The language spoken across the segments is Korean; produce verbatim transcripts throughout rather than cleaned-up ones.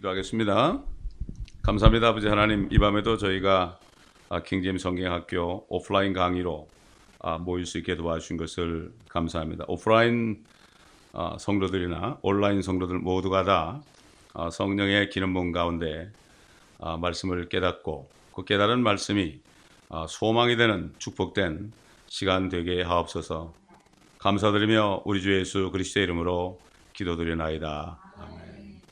기도하겠습니다. 감사합니다. 아버지 하나님, 이 밤에도 저희가 킹제임스 성경학교 오프라인 강의로 모일 수 있게 도와주신 것을 감사합니다. 오프라인 성도들이나 온라인 성도들 모두가 다 성령의 기름부음 가운데 말씀을 깨닫고 그 깨달은 말씀이 소망이 되는 축복된 시간 되게 하옵소서. 감사드리며 우리 주 예수 그리스도의 이름으로 기도드리나이다. 아멘.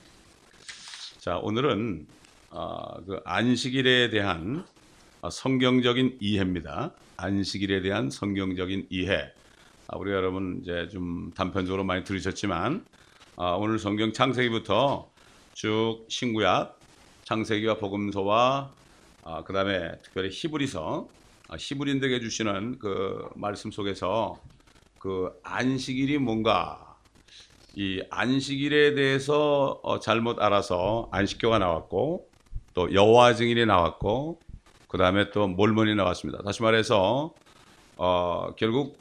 자, 오늘은 어, 그 안식일에 대한 성경적인 이해입니다. 안식일에 대한 성경적인 이해. 아, 우리 여러분 이제 좀 단편적으로 많이 들으셨지만 아, 오늘 성경 창세기부터 쭉 신구약, 창세기와 복음서와 아, 그 다음에 특별히 히브리서, 아, 히브리인들에게 주시는 그 말씀 속에서 그 안식일이 뭔가, 이 안식일에 대해서 어, 잘못 알아서 안식교가 나왔고 또 여호와 증인이 나왔고 그 다음에 또 몰몬이 나왔습니다. 다시 말해서 어, 결국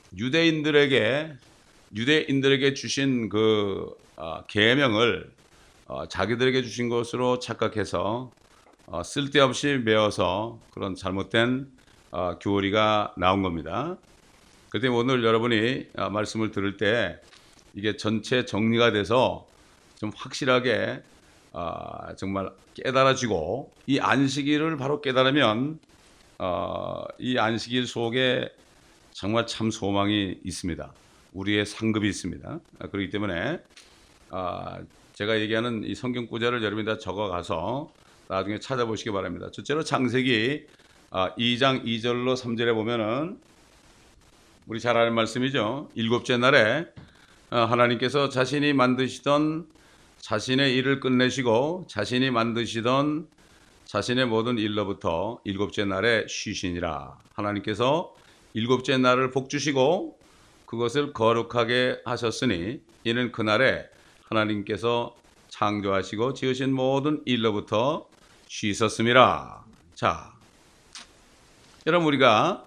유대인들에게 유대인들에게 주신 그 어, 계명을 어, 자기들에게 주신 것으로 착각해서 어, 쓸데없이 메어서 그런 잘못된 어, 교리가 나온 겁니다. 그때 오늘 여러분이 어, 말씀을 들을 때 이게 전체 정리가 돼서 좀 확실하게 어, 정말 깨달아지고 이 안식일을 바로 깨달으면 어, 이 안식일 속에 정말 참 소망이 있습니다. 우리의 상급이 있습니다. 그렇기 때문에 어, 제가 얘기하는 이 성경 구절을 여러분이 다 적어가서 나중에 찾아보시기 바랍니다. 첫째로 창세기 어, 이 장 이 절로 삼 절에 보면은 우리 잘 아는 말씀이죠. 일곱째 날에 하나님께서 자신이 만드시던 자신의 일을 끝내시고 자신이 만드시던 자신의 모든 일로부터 일곱째 날에 쉬시니라. 하나님께서 일곱째 날을 복주시고 그것을 거룩하게 하셨으니 이는 그날에 하나님께서 창조하시고 지으신 모든 일로부터 쉬셨음이라. 자, 여러분 우리가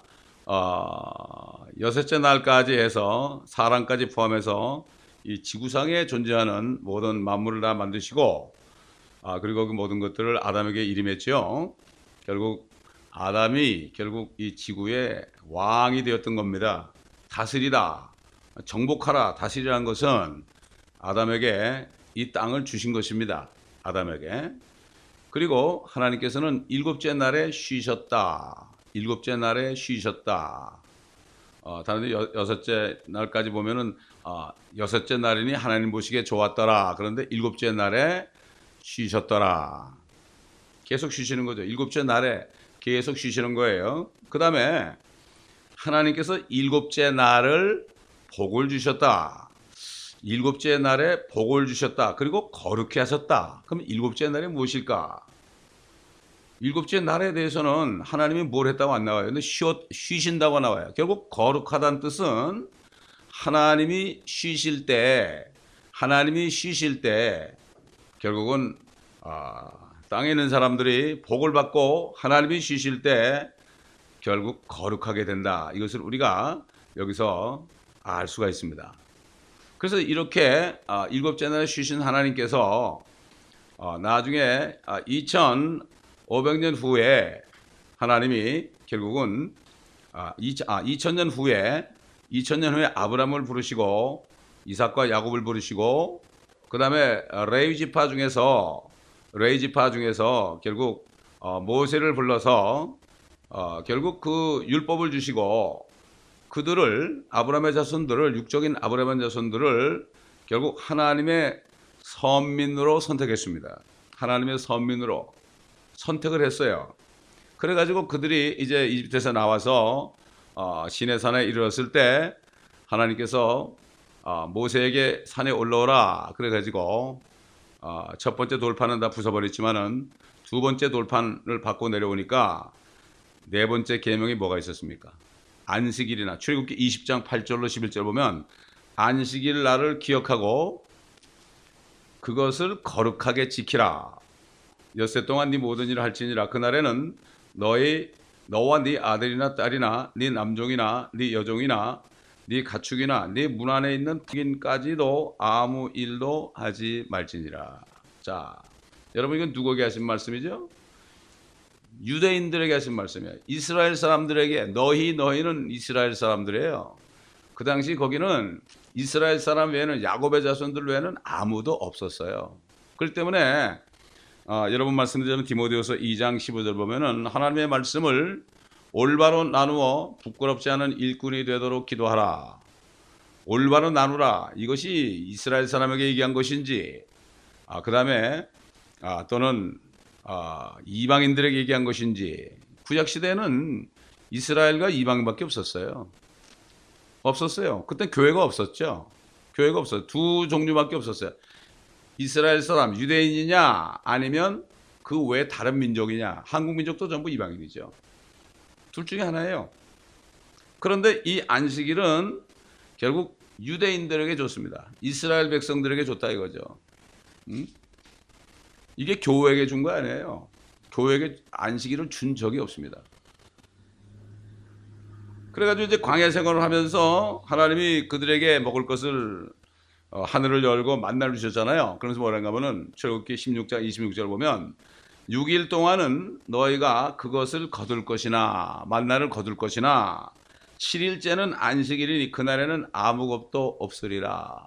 어, 여섯째 날까지 해서 사람까지 포함해서 이 지구상에 존재하는 모든 만물을 다 만드시고 아, 그리고 그 모든 것들을 아담에게 일임했죠. 결국 아담이 결국 이 지구의 왕이 되었던 겁니다. 다스리다, 정복하라, 다스리라는 것은 아담에게 이 땅을 주신 것입니다. 아담에게. 그리고 하나님께서는 일곱째 날에 쉬셨다. 일곱째 날에 쉬셨다. 어, 다른 여, 여섯째 날까지 보면은 어, 여섯째 날이니 하나님 보시기에 좋았더라. 그런데 일곱째 날에 쉬셨더라. 계속 쉬시는 거죠. 일곱째 날에 계속 쉬시는 거예요. 그 다음에 하나님께서 일곱째 날을 복을 주셨다. 일곱째 날에 복을 주셨다. 그리고 거룩히 하셨다. 그럼 일곱째 날이 무엇일까? 일곱째 날에 대해서는 하나님이 뭘 했다고 안 나와요. 근데 쉬, 쉬신다고 나와요. 결국 거룩하다는 뜻은 하나님이 쉬실 때, 하나님이 쉬실 때 결국은 아, 땅에 있는 사람들이 복을 받고 하나님이 쉬실 때 결국 거룩하게 된다. 이것을 우리가 여기서 알 수가 있습니다. 그래서 이렇게 아, 일곱째 날에 쉬신 하나님께서 아, 나중에 아, 이천오백 년 후에 하나님이 결국은 아, 이천 년 후에 이천 년 후에 아브라함을 부르시고 이삭과 야곱을 부르시고 그 다음에 레위 지파 중에서 레위 지파 중에서 결국 어, 모세를 불러서 어, 결국 그 율법을 주시고 그들을 아브라함의 자손들을 육적인 아브라함의 자손들을 결국 하나님의 선민으로 선택했습니다. 하나님의 선민으로 선택을 했어요. 그래가지고 그들이 이제 이집트에서 나와서 어, 시내산에 이르렀을 때 하나님께서 어, 모세에게 산에 올라오라 그래가지고 어, 첫 번째 돌판은 다 부숴버렸지만은 두 번째 돌판을 받고 내려오니까 네 번째 계명이 뭐가 있었습니까? 안식일이나 출애굽기 이십 장 팔 절로 십일 절 보면 안식일 날을 기억하고 그것을 거룩하게 지키라. 엿새 동안 네 모든 일을 할지니라. 그날에는 너희 너와 네 아들이나 딸이나 네 남종이나 네 여종이나 네 가축이나 네 문 안에 있는 흑인까지도 아무 일도 하지 말지니라. 자, 여러분 이건 누구에게 하신 말씀이죠? 유대인들에게 하신 말씀이에요. 이스라엘 사람들에게 너희 너희는 이스라엘 사람들이에요. 그 당시 거기는 이스라엘 사람 외에는 야곱의 자손들 외에는 아무도 없었어요. 그렇기 때문에 아, 여러분 말씀드린 디모데후서 이 장 십오 절 보면은 하나님의 말씀을 올바로 나누어 부끄럽지 않은 일꾼이 되도록 기도하라. 올바로 나누라. 이것이 이스라엘 사람에게 얘기한 것인지, 아, 그 다음에 아, 또는 아, 이방인들에게 얘기한 것인지. 구약 시대에는 이스라엘과 이방인밖에 없었어요. 없었어요. 그때 교회가 없었죠. 교회가 없어요. 두 종류밖에 없었어요. 이스라엘 사람, 유대인이냐 아니면 그 외 다른 민족이냐. 한국 민족도 전부 이방인이죠. 둘 중에 하나예요. 그런데 이 안식일은 결국 유대인들에게 줬습니다. 이스라엘 백성들에게 줬다 이거죠. 음? 이게 교회에게 준 거 아니에요. 교회에게 안식일을 준 적이 없습니다. 그래가지고 이제 광야 생활을 하면서 하나님이 그들에게 먹을 것을 어, 하늘을 열고 만나를 주셨잖아요. 그러면서 뭐라는가 하면은 출애굽기 십육 장 이십육 절 보면 육 일 동안은 너희가 그것을 거둘 것이나 만나를 거둘 것이나 칠 일째는 안식일이니 그날에는 아무 것도 없으리라.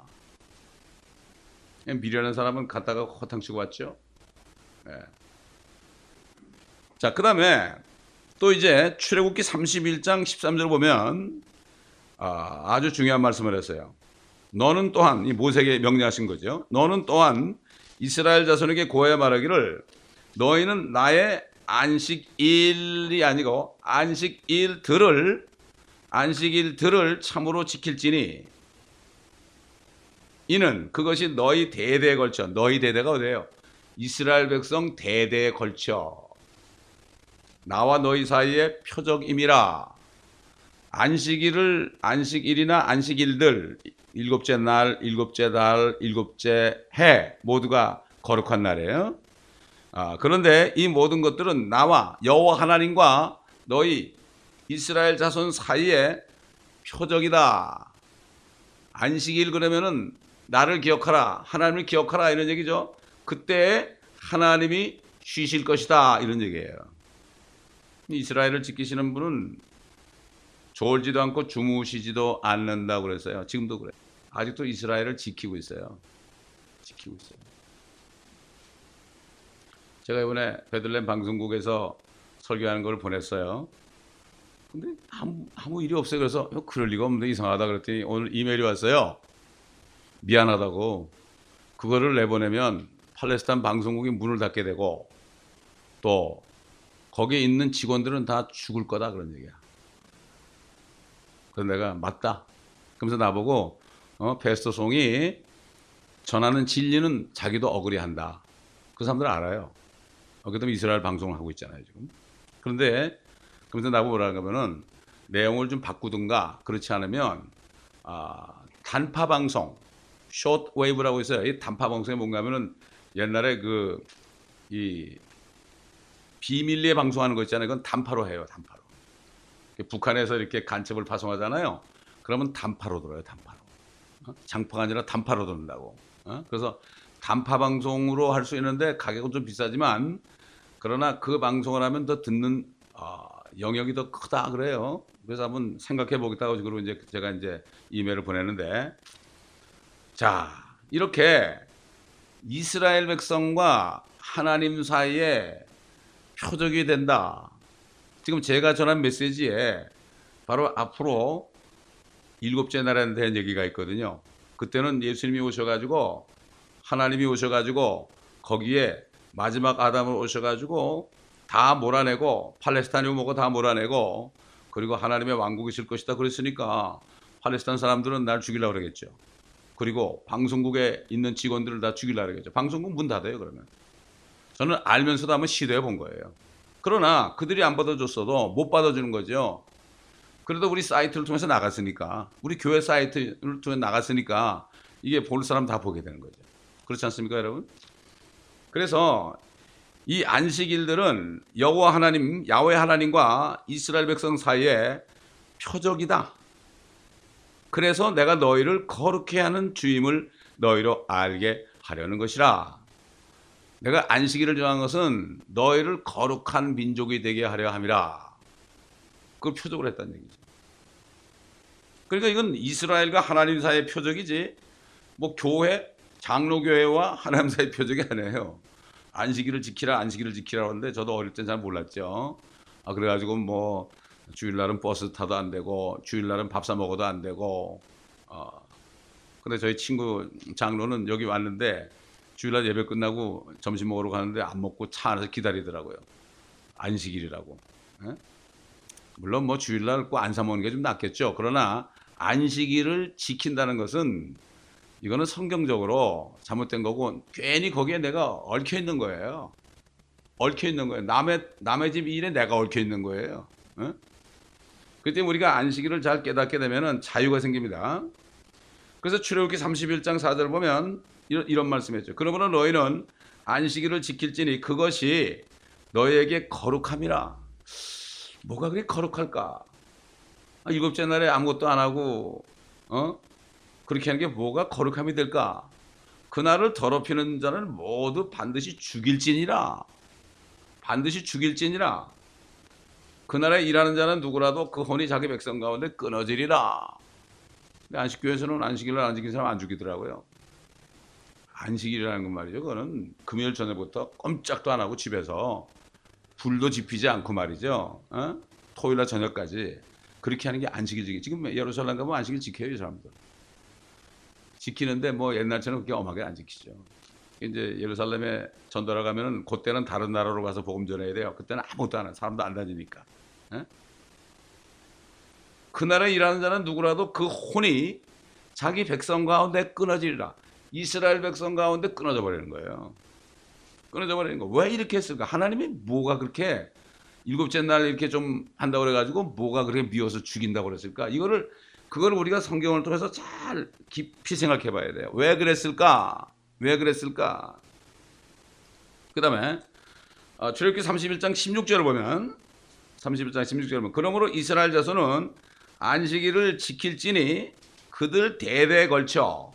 미련한 사람은 갔다가 허탕 치고 왔죠. 네. 자, 그 다음에 또 이제 출애굽기 삼십일 장 십삼 절 보면 아, 아주 중요한 말씀을 했어요. 너는 또한, 이 모세에게 명령하신 거죠. 너는 또한 이스라엘 자손에게 고하여 말하기를 너희는 나의 안식일이 아니고 안식일들을 안식일들을 참으로 지킬지니 이는 그것이 너희 대대에 걸쳐. 너희 대대가 어디예요? 이스라엘 백성 대대에 걸쳐 나와 너희 사이의 표적임이라. 안식일을 안식일이나 안식일들 일곱째 날, 일곱째 달, 일곱째 해 모두가 거룩한 날이에요. 아, 그런데 이 모든 것들은 나와 여호와 하나님과 너희 이스라엘 자손 사이의 표적이다. 안식일 그러면은 나를 기억하라, 하나님을 기억하라 이런 얘기죠. 그때 하나님이 쉬실 것이다 이런 얘기예요. 이스라엘을 지키시는 분은 졸지도 않고 주무시지도 않는다고 그랬어요. 지금도 그래요. 아직도 이스라엘을 지키고 있어요. 지키고 있어요. 제가 이번에 베들레헴 방송국에서 설교하는 걸 보냈어요. 근데 아무, 아무 일이 없어요. 그래서 그럴 리가 없는데 이상하다 그랬더니 오늘 이메일이 왔어요. 미안하다고. 그거를 내보내면 팔레스타인 방송국이 문을 닫게 되고 또 거기에 있는 직원들은 다 죽을 거다 그런 얘기야. 그래서 내가 맞다. 그러면서 나보고 어, 패스터 송이 전하는 진리는 자기도 억울해한다. 그 사람들 알아요. 어, 그 다음에 이스라엘 방송을 하고 있잖아요 지금. 그런데 그러면서 나보고 뭐라고 하면은 내용을 좀 바꾸든가 그렇지 않으면 아, 단파 방송, 숏 웨이브라고 있어요. 이 단파 방송이 뭔가 하면은 옛날에 그 이 비밀리에 방송하는 거 있잖아요. 그건 단파로 해요. 단파로. 북한에서 이렇게 간첩을 파송하잖아요. 그러면 단파로 들어요. 단파로. 어? 장파가 아니라 단파로 듣는다고. 어? 그래서 단파 방송으로 할 수 있는데 가격은 좀 비싸지만 그러나 그 방송을 하면 더 듣는 어, 영역이 더 크다 그래요. 그래서 한번 생각해 보겠다고 그리고 이제 제가 이제 이메일을 보내는데 자 이렇게 이스라엘 백성과 하나님 사이에 표적이 된다. 지금 제가 전한 메시지에 바로 앞으로 일곱째 날에 대한 얘기가 있거든요. 그때는 예수님이 오셔가지고 하나님이 오셔가지고 거기에 마지막 아담을 오셔가지고 다 몰아내고 팔레스타인이 뭐고 다 몰아내고 그리고 하나님의 왕국이 있을 것이다 그랬으니까 팔레스타인 사람들은 날 죽이려고 그러겠죠. 그리고 방송국에 있는 직원들을 다 죽이려고 그러겠죠. 방송국 문 닫아요 그러면. 저는 알면서도 한번 시도해 본 거예요. 그러나 그들이 안 받아줬어도 못 받아주는 거죠. 그래도 우리 사이트를 통해서 나갔으니까 우리 교회 사이트를 통해서 나갔으니까 이게 볼 사람 다 보게 되는 거죠. 그렇지 않습니까 여러분? 그래서 이 안식일들은 여호와 하나님, 야훼 하나님과 이스라엘 백성 사이에 표적이다. 그래서 내가 너희를 거룩해 하는 주임을 너희로 알게 하려는 것이라. 내가 안식일을 정한 것은 너희를 거룩한 민족이 되게 하려 함이라. 그걸 표적으로 했다는 얘기죠. 그러니까 이건 이스라엘과 하나님 사이의 표적이지 뭐 교회, 장로교회와 하나님 사이의 표적이 아니에요. 안식일을 지키라 안식일을 지키라 하는데 저도 어릴 땐 잘 몰랐죠. 아 그래가지고 뭐 주일날은 버스 타도 안 되고 주일날은 밥 사 먹어도 안 되고 어 근데 저희 친구 장로는 여기 왔는데 주일날 예배 끝나고 점심 먹으러 가는데 안 먹고 차 안에서 기다리더라고요. 안식일이라고. 예? 물론 뭐 주일날 꼭 안 사 먹는 게 좀 낫겠죠. 그러나 안식일을 지킨다는 것은 이거는 성경적으로 잘못된 거고 괜히 거기에 내가 얽혀 있는 거예요. 얽혀 있는 거예요. 남의 남의 집 일에 내가 얽혀 있는 거예요. 예? 그때 우리가 안식일을 잘 깨닫게 되면은 자유가 생깁니다. 그래서 출애굽기 삼십일 장 사 절 보면 이런, 이런 말씀했죠. 그러므로 너희는 안식일을 지킬지니 그것이 너희에게 거룩함이라. 뭐가 그렇게 거룩할까? 아, 일곱째 날에 아무것도 안 하고 어? 그렇게 하는 게 뭐가 거룩함이 될까? 그날을 더럽히는 자는 모두 반드시 죽일지니라. 반드시 죽일지니라. 그날에 일하는 자는 누구라도 그 혼이 자기 백성 가운데 끊어지리라. 근데 안식교에서는 안식일을 안 지킨 사람 안 죽이더라고요. 안식일이라는 건 말이죠. 그거는 금요일 저녁부터 꼼짝도 안 하고 집에서 불도 지피지 않고 말이죠. 어? 토요일날 저녁까지 그렇게 하는 게 안식일이지. 지금 예루살렘 가면 안식일 지켜요, 이 사람들. 지키는데 뭐 옛날처럼 그렇게 엄하게 안 지키죠. 이제 예루살렘에 전도하러 가면은 그때는 다른 나라로 가서 복음 전해야 돼요. 그때는 아무것도 안 해. 사람도 안 다니니까. 에? 그날에 일하는 자는 누구라도 그 혼이 자기 백성 가운데 끊어지리라. 이스라엘 백성 가운데 끊어져 버리는 거예요. 끊어져 버리는 거. 왜 이렇게 했을까? 하나님이 뭐가 그렇게 일곱째 날 이렇게 좀 한다고 그래가지고 뭐가 그렇게 미워서 죽인다고 그랬을까? 이거를 그걸 우리가 성경을 통해서 잘 깊이 생각해 봐야 돼요. 왜 그랬을까? 왜 그랬을까? 그 다음에 어, 출애굽기 삼십일 장 십육 절을 보면 삼십일 장 십육 절을 보면 그러므로 이스라엘 자손은 안식일을 지킬지니 그들 대대에 걸쳐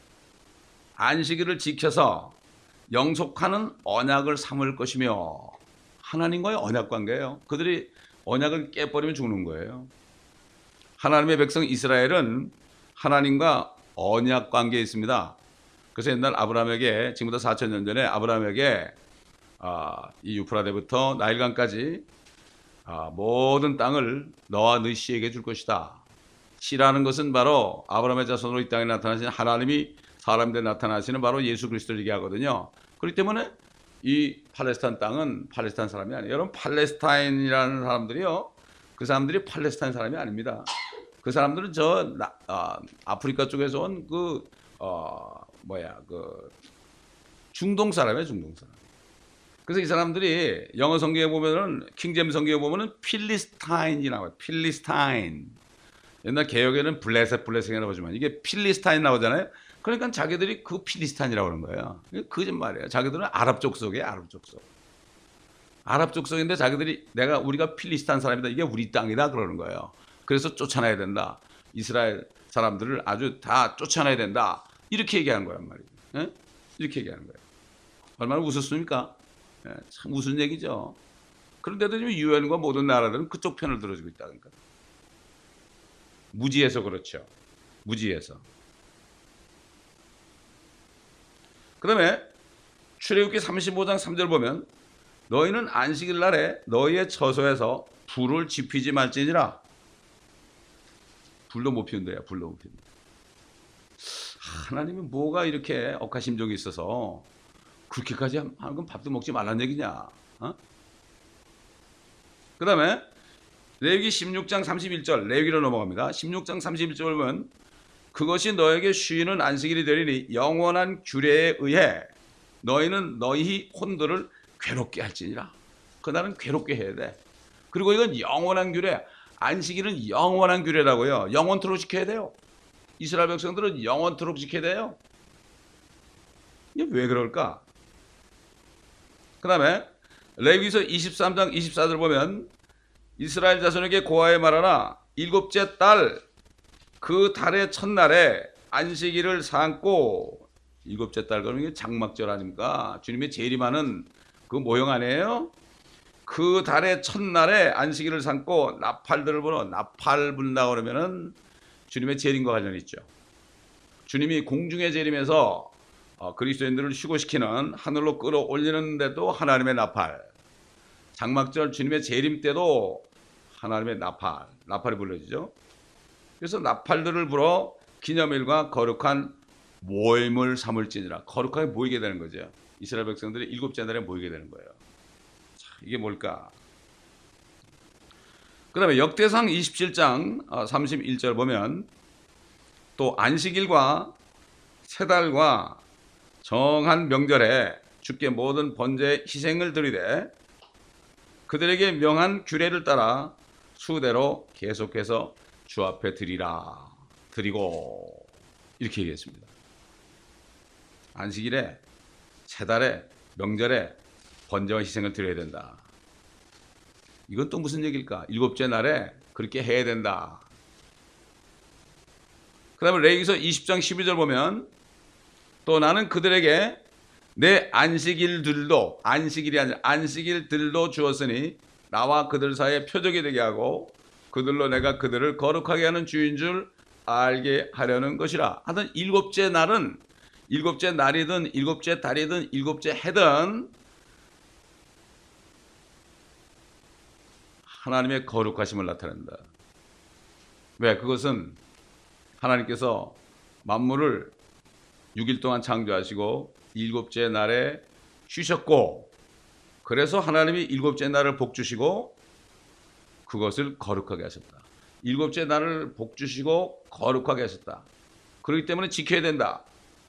안식일을 지켜서 영속하는 언약을 삼을 것이며 하나님과의 언약 관계예요. 그들이 언약을 깨버리면 죽는 거예요. 하나님의 백성 이스라엘은 하나님과 언약 관계에 있습니다. 그래서 옛날 아브라함에게 지금부터 사천 년 전에 아브라함에게 아, 이 유프라데부터 나일강까지 아, 모든 땅을 너와 네 씨에게 줄 것이다. 씨라는 것은 바로 아브라함의 자손으로 이 땅에 나타나신 하나님이 사람들에 나타나시는 바로 예수 그리스도를 얘기하거든요. 그렇기 때문에 이 팔레스타인 땅은 팔레스타인 사람이 아니에요. 여러분 팔레스타인이라는 사람들이요. 그 사람들이 팔레스타인 사람이 아닙니다. 그 사람들은 저 나, 아, 아프리카 쪽에서 온 그 어, 뭐야 그 중동 사람이에요. 중동 사람. 그래서 이 사람들이 영어 성경에 보면은 킹제임 성경에 보면은 필리스타인이 나와요. 필리스타인. 옛날 개혁에는 블레셋 블레셋이라고 하지만 이게 필리스타인 나오잖아요. 그러니까 자기들이 그 필리스타인이라고 하는 거예요. 거짓말이에요. 자기들은 아랍 족속이에요. 아랍 족속. 아랍 족속인데 자기들이 내가 우리가 필리스타인 사람이다. 이게 우리 땅이다 그러는 거예요. 그래서 쫓아내야 된다. 이스라엘 사람들을 아주 다 쫓아내야 된다. 이렇게 얘기하는 거란 말이에요. 예? 이렇게 얘기하는 거예요. 얼마나 웃었습니까? 예, 참 웃은 얘기죠. 그런데도 지금 유엔과 모든 나라들은 그쪽 편을 들어주고 있다니까. 무지해서 그렇죠. 무지해서. 그 다음에 출애굽기 삼십오 장 삼 절 보면 너희는 안식일 날에 너희의 처소에서 불을 지피지 말지니라. 불도 못 피운대요. 불도 못 피운다. 하나님이 뭐가 이렇게 억하심정이 있어서 그렇게까지 하는 건 밥도 먹지 말란 얘기냐. 어? 그 다음에 레위기 십육 장 삼십일 절 레위기로 넘어갑니다. 십육 장 삼십일 절 보면 그것이 너에게 쉬는 안식일이 되리니 영원한 규례에 의해 너희는 너희 혼들을 괴롭게 할지니라. 그날은 괴롭게 해야 돼. 그리고 이건 영원한 규례. 안식일은 영원한 규례라고요. 영원토록 지켜야 돼요. 이스라엘 백성들은 영원토록 지켜야 돼요. 이게 왜 그럴까? 그 다음에 레위기서 이십삼 장 이십사 절 보면 이스라엘 자손에게 고하여 말하라. 일곱째 달 그 달의 첫날에 안식일을 삼고 일곱째 달 그러면 이게 장막절 아닙니까? 주님의 재림하는 그 모형 아니에요? 그 달의 첫날에 안식일을 삼고 나팔들을 불어 나팔 분다 그러면은 주님의 재림과 관련이 있죠. 주님이 공중에 재림해서 어, 그리스도인들을 휴거시키는 하늘로 끌어올리는데도 하나님의 나팔, 장막절 주님의 재림 때도 하나님의 나팔, 나팔이 불러지죠. 그래서 나팔들을 불어 기념일과 거룩한 모임을 삼을지니라. 거룩하게 모이게 되는 거죠. 이스라엘 백성들이 일곱째 날에 모이게 되는 거예요. 자, 이게 뭘까? 그 다음에 역대상 이십칠 장 삼십일 절 보면 또 안식일과 세 달과 정한 명절에 주께 모든 번제 희생을 드리되 그들에게 명한 규례를 따라 수대로 계속해서 주 앞에 드리라. 드리고 이렇게 얘기했습니다. 안식일에 세 달에 명절에 번제와 희생을 드려야 된다. 이건 또 무슨 얘기일까? 일곱째 날에 그렇게 해야 된다. 그 다음에 레위기서 이십 장 십이 절 보면 또 나는 그들에게 내 안식일들도 안식일이 아니라 안식일들도 주었으니 나와 그들 사이에 표적이 되게 하고 그들로 내가 그들을 거룩하게 하는 주인 줄 알게 하려는 것이라. 하여튼 일곱째 날은 일곱째 날이든 일곱째 달이든 일곱째 해든 하나님의 거룩하심을 나타낸다. 왜? 그것은 하나님께서 만물을 육 일 동안 창조하시고 일곱째 날에 쉬셨고 그래서 하나님이 일곱째 날을 복주시고 그것을 거룩하게 하셨다. 일곱째 날을 복주시고 거룩하게 하셨다. 그렇기 때문에 지켜야 된다.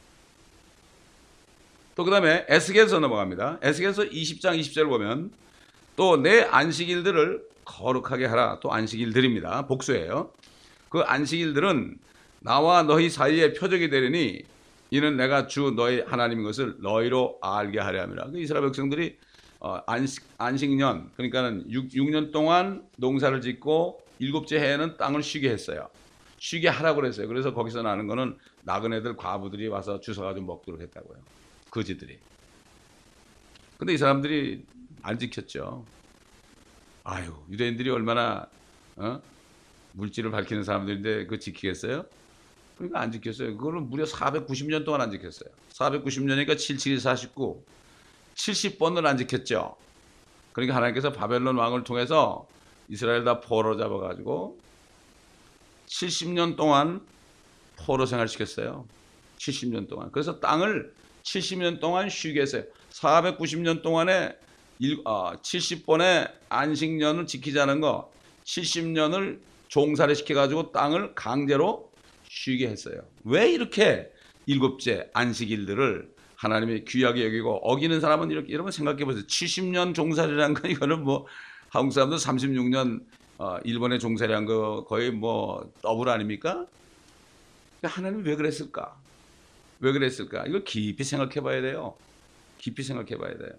또 그 다음에 에스겔서 넘어갑니다. 에스겔서 이십 장 이십 절 보면 또 내 안식일들을 거룩하게 하라. 또 안식일들입니다. 복수예요. 그 안식일들은 나와 너희 사이에 표적이 되리니 이는 내가 주 너희 하나님인 것을 너희로 알게 하려 함이라. 그 이스라엘 백성들이 어, 안식, 안식년 그러니까는 육 년 동안 농사를 짓고 일곱째 해에는 땅을 쉬게 했어요. 쉬게 하라고 그랬어요. 그래서 거기서 나는 거는 나그네들 과부들이 와서 주워가지고 먹도록 했다고요. 거지들이. 근데 이 사람들이 안 지켰죠. 아유, 유대인들이 얼마나 어? 물질을 밝히는 사람들인데 그거 지키겠어요? 그러니까 안 지켰어요. 그거는 무려 사백구십 년 동안 안 지켰어요. 사백구십 년이니까 칠십칠, 사십구, 칠십 번을 안 지켰죠. 그러니까 하나님께서 바벨론 왕을 통해서 이스라엘 다 포로 잡아가지고 칠십 년 동안 포로 생활시켰어요. 칠십 년 동안. 그래서 땅을 칠십 년 동안 쉬게 했어요. 사백구십 년 동안에 칠십 번의 안식년을 지키자는 거, 칠십 년을 종살이 시켜가지고 땅을 강제로 쉬게 했어요. 왜 이렇게 일곱째 안식일들을 하나님이 귀하게 여기고 어기는 사람은 이렇게 여러분 생각해 보세요. 칠십 년 종살이라는 건 이거는 뭐 한국 사람도 삼십육 년 어, 일본에 종살이한 거 거의 뭐 더블 아닙니까? 하나님이 왜 그랬을까? 왜 그랬을까? 이걸 깊이 생각해 봐야 돼요. 깊이 생각해 봐야 돼요.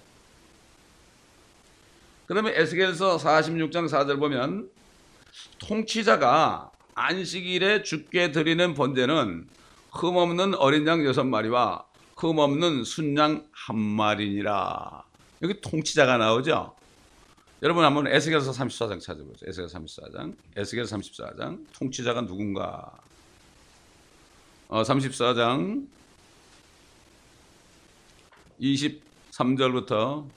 그 다음에 에스겔서 사십육 장 사 절 보면 통치자가 안식일에 주께 드리는 번제는 흠없는 어린 양 여섯 마리와 흠없는 순양 한 마리니라. 여기 통치자가 나오죠. 여러분 한번 에스겔서 삼십사 장 찾아보세요. 에스겔 삼십사 장. 에스겔 삼십사 장. 통치자가 누군가? 어, 삼십사 장 이십삼 절부터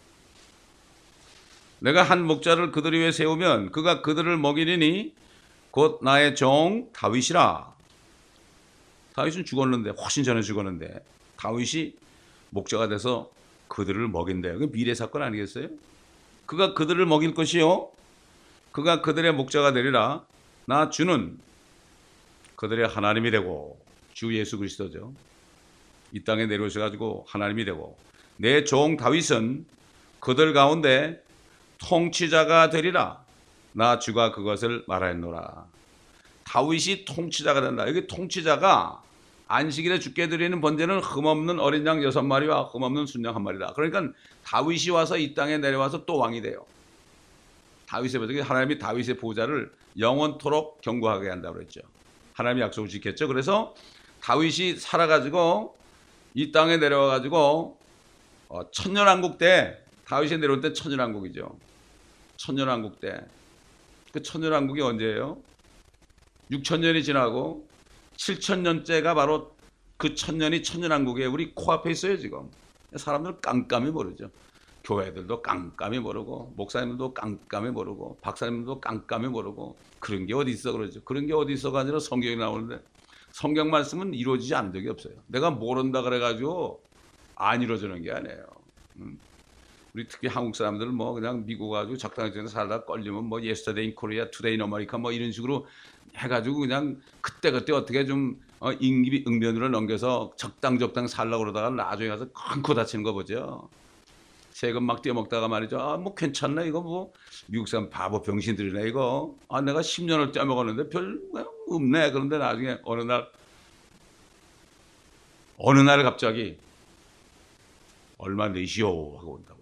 내가 한 목자를 그들 위에 세우면 그가 그들을 먹이리니 곧 나의 종 다윗이라. 다윗은 죽었는데 훨씬 전에 죽었는데 다윗이 목자가 돼서 그들을 먹인대요. 그 미래 사건 아니겠어요? 그가 그들을 먹일 것이요 그가 그들의 목자가 되리라. 나 주는 그들의 하나님이 되고, 주 예수 그리스도죠. 이 땅에 내려오셔가지고 하나님이 되고, 내 종 다윗은 그들 가운데 통치자가 되리라. 나 주가 그것을 말하였노라. 다윗이 통치자가 된다. 여기 통치자가 안식일에 주께 드리는 번제는 흠없는 어린 양 여섯 마리와 흠없는 순양 한 마리다. 그러니까 다윗이 와서 이 땅에 내려와서 또 왕이 돼요. 다윗의 보좌, 하나님이 다윗의 보좌를 영원토록 견고하게 한다고 그랬죠. 하나님이 약속을 지켰죠. 그래서 다윗이 살아가지고 이 땅에 내려와 가지고 어, 천년왕국 때 다윗이 내려올 때 천년왕국이죠. 천년왕국 때 그 천년왕국이 언제예요? 육천 년이 지나고 칠천 년째가 바로 그 천년이 천년왕국에 우리 코앞에 있어요. 지금 사람들 깜깜이 모르죠. 교회들도 깜깜이 모르고 목사님들도 깜깜이 모르고 박사님들도 깜깜이 모르고 그런 게 어디 있어 그러죠. 그런 게 어디 있어가 아니라 성경이 나오는데 성경 말씀은 이루어지지 않은 적이 없어요. 내가 모른다 그래가지고 안 이루어지는 게 아니에요. 음. 우리 특히 한국 사람들은 뭐 그냥 미국 가지고 적당히 살다 걸리면 뭐 yesterday in Korea, today in America 뭐 이런 식으로 해가지고 그냥 그때 그때 어떻게 좀 어, 임기 응변으로 넘겨서 적당 적당 살라고 그러다가 나중에 가서 큰 코 다치는 거 보죠. 세금 막 떼먹다가 말이죠. 아, 뭐 괜찮네 이거 뭐 미국 사람 바보 병신들이네 이거. 아, 내가 십 년을 떼먹었는데 별 없네. 그런데 나중에 어느 날 어느 날 갑자기 얼마 내시오 하고 온다고요.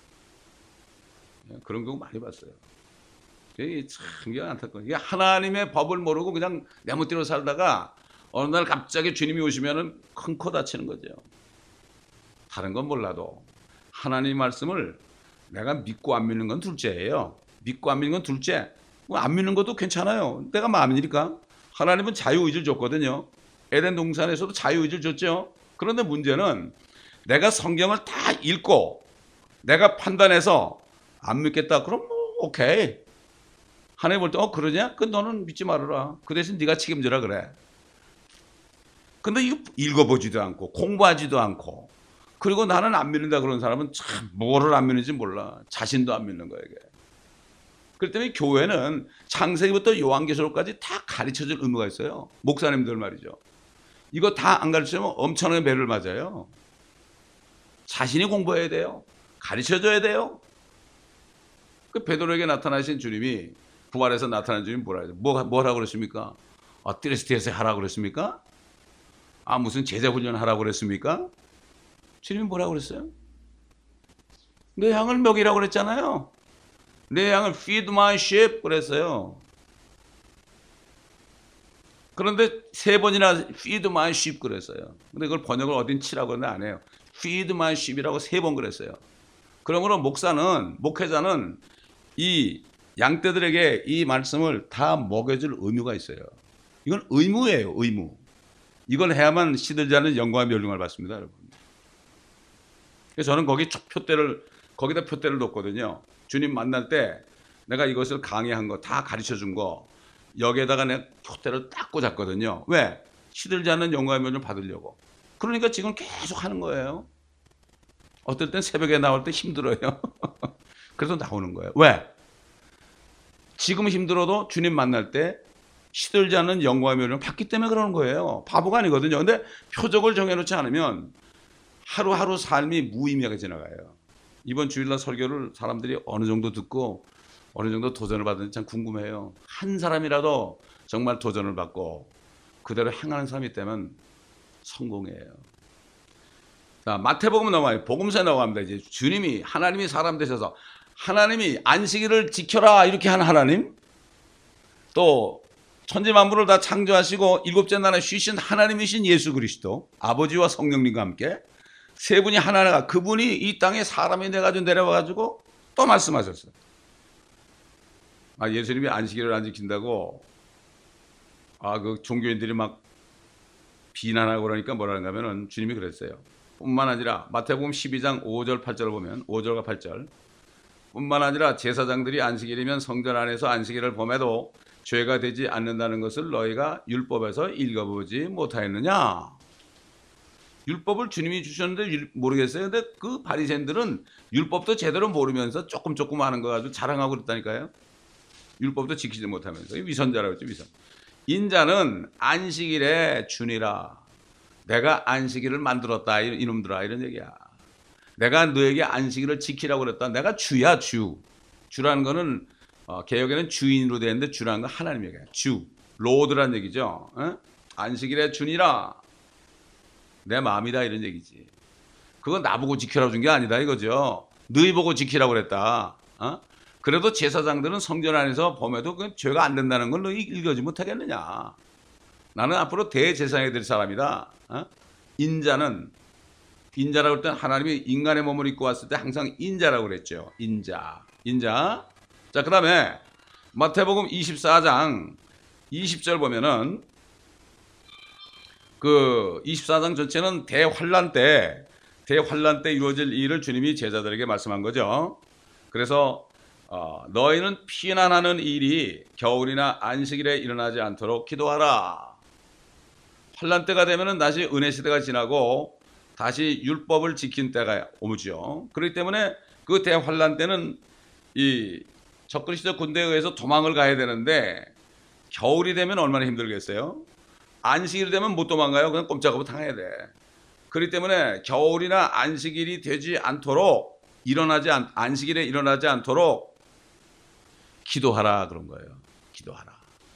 그런 경우 많이 봤어요. 이게 참 안타까워요. 이게 하나님의 법을 모르고 그냥 내 멋대로 살다가 어느 날 갑자기 주님이 오시면은 큰 코 다치는 거죠. 다른 건 몰라도 하나님 말씀을 내가 믿고 안 믿는 건 둘째예요. 믿고 안 믿는 건 둘째. 안 믿는 것도 괜찮아요. 내가 마음이니까. 하나님은 자유의지를 줬거든요. 에덴 동산에서도 자유의지를 줬죠. 그런데 문제는 내가 성경을 다 읽고 내가 판단해서 안 믿겠다. 그럼 뭐 오케이. 하나님 볼 때 어 그러냐? 그 너는 믿지 말아라. 그 대신 네가 책임져라 그래. 근데 이거 읽어보지도 않고 공부하지도 않고 그리고 나는 안 믿는다 그런 사람은 참 뭐를 안 믿는지 몰라. 자신도 안 믿는 거예요. 이게. 그렇기 때문에 교회는 창세기부터 요한계시록까지 다 가르쳐줄 의무가 있어요. 목사님들 말이죠. 이거 다 안 가르치면 엄청나게 매를 맞아요. 자신이 공부해야 돼요. 가르쳐줘야 돼요. 그 베드로에게 나타나신 주님이 부활해서 나타난 주님이 뭐라 해요? 뭐, 뭐 하라고 그랬습니까? 아, 띠레스티에서 하라고 그랬습니까? 아, 무슨 제자 훈련 하라고 그랬습니까? 주님이 뭐라고 그랬어요? 내 양을 먹이라고 그랬잖아요. 내 양을 feed my sheep 그랬어요. 그런데 세 번이나 feed my sheep 그랬어요. 근데 그걸 번역을 어딘 치라고 하는데 안 해요. feed my sheep이라고 세 번 그랬어요. 그러므로 목사는, 목회자는 이 양떼들에게 이 말씀을 다 먹여줄 의무가 있어요. 이건 의무예요, 의무. 이걸 해야만 시들지 않은 영광의 멸류관을 받습니다, 여러분. 그래서 저는 거기 표대를, 거기다 표대를 놓거든요. 주님 만날 때 내가 이것을 강의한 거, 다 가르쳐 준 거, 여기에다가 내가 표대를 딱 꽂았거든요. 왜? 시들지 않는 영광의 멸류관을 받으려고. 그러니까 지금 계속 하는 거예요. 어떨 땐 새벽에 나올 때 힘들어요. 그래서 나오는 거예요. 왜? 지금 힘들어도 주님 만날 때 시들지 않는 영광의 멸류관을 받기 때문에 그러는 거예요. 바보가 아니거든요. 근데 표적을 정해놓지 않으면 하루하루 삶이 무의미하게 지나가요. 이번 주일날 설교를 사람들이 어느 정도 듣고 어느 정도 도전을 받는지 참 궁금해요. 한 사람이라도 정말 도전을 받고 그대로 행하는 사람이 있다면 성공이에요. 자, 마태복음 넘어가요. 복음서에 넘어갑니다. 이제 주님이, 하나님이 사람 되셔서 하나님이 안식일을 지켜라 이렇게 한 하나님, 또 천지 만물을 다 창조하시고 일곱째 날에 쉬신 하나님이신 예수 그리스도, 아버지와 성령님과 함께 세 분이 하나가, 그분이 이 땅에 사람이 돼가지고 내려와가지고 또 말씀하셨어요. 아, 예수님이 안식일을 안 지킨다고 아, 그 종교인들이 막 비난하고 그러니까 뭐라는가 하면은 주님이 그랬어요. 뿐만 아니라 마태복음 십이 장 오 절 팔 절을 보면 오 절과 팔 절, 뿐만 아니라 제사장들이 안식일이면 성전 안에서 안식일을 범해도 죄가 되지 않는다는 것을 너희가 율법에서 읽어보지 못하였느냐. 율법을 주님이 주셨는데 모르겠어요. 근데 그 바리새인들은 율법도 제대로 모르면서 조금 조금 하는 거 가지고 자랑하고 그랬다니까요. 율법도 지키지 못하면서. 위선자라고 했죠. 위선. 인자는 안식일에 주니라. 내가 안식일을 만들었다 이놈들아, 이런 얘기야. 내가 너에게 안식일을 지키라고 그랬다. 내가 주야, 주. 주라는 거는 어, 개혁에는 주인으로 되어 있는데 주라는 건 하나님 얘기야. 주, 로드란 얘기죠. 어? 안식일에 주니라. 내 마음이다 이런 얘기지. 그건 나보고 지키라고 준 게 아니다 이거죠. 너희 보고 지키라고 그랬다. 어? 그래도 제사장들은 성전 안에서 범해도 그 죄가 안 된다는 걸 너희 읽어지 못하겠느냐. 나는 앞으로 대제사장이 될 사람이다. 어? 인자는 인자라고 할 때 하나님이 인간의 몸을 입고 왔을 때 항상 인자라고 그랬죠. 인자. 인자. 자, 그 다음에 마태복음 이십사 장 이십 절 보면은 그 이십사 장 전체는 대환란 때, 대환란 때 이루어질 일을 주님이 제자들에게 말씀한 거죠. 그래서 어, 너희는 피난하는 일이 겨울이나 안식일에 일어나지 않도록 기도하라. 환란 때가 되면은 다시 은혜 시대가 지나고 다시 율법을 지킨 때가 오죠. 그렇기 때문에 그 대환란 때는 이 적그리스도 군대에 의해서 도망을 가야 되는데 겨울이 되면 얼마나 힘들겠어요? 안식일이 되면 못 도망가요. 그냥 꼼짝없이 당해야 돼. 그렇기 때문에 겨울이나 안식일이 되지 않도록 일어나지 않, 안식일에 일어나지 않도록 기도하라 그런 거예요. 기도하라.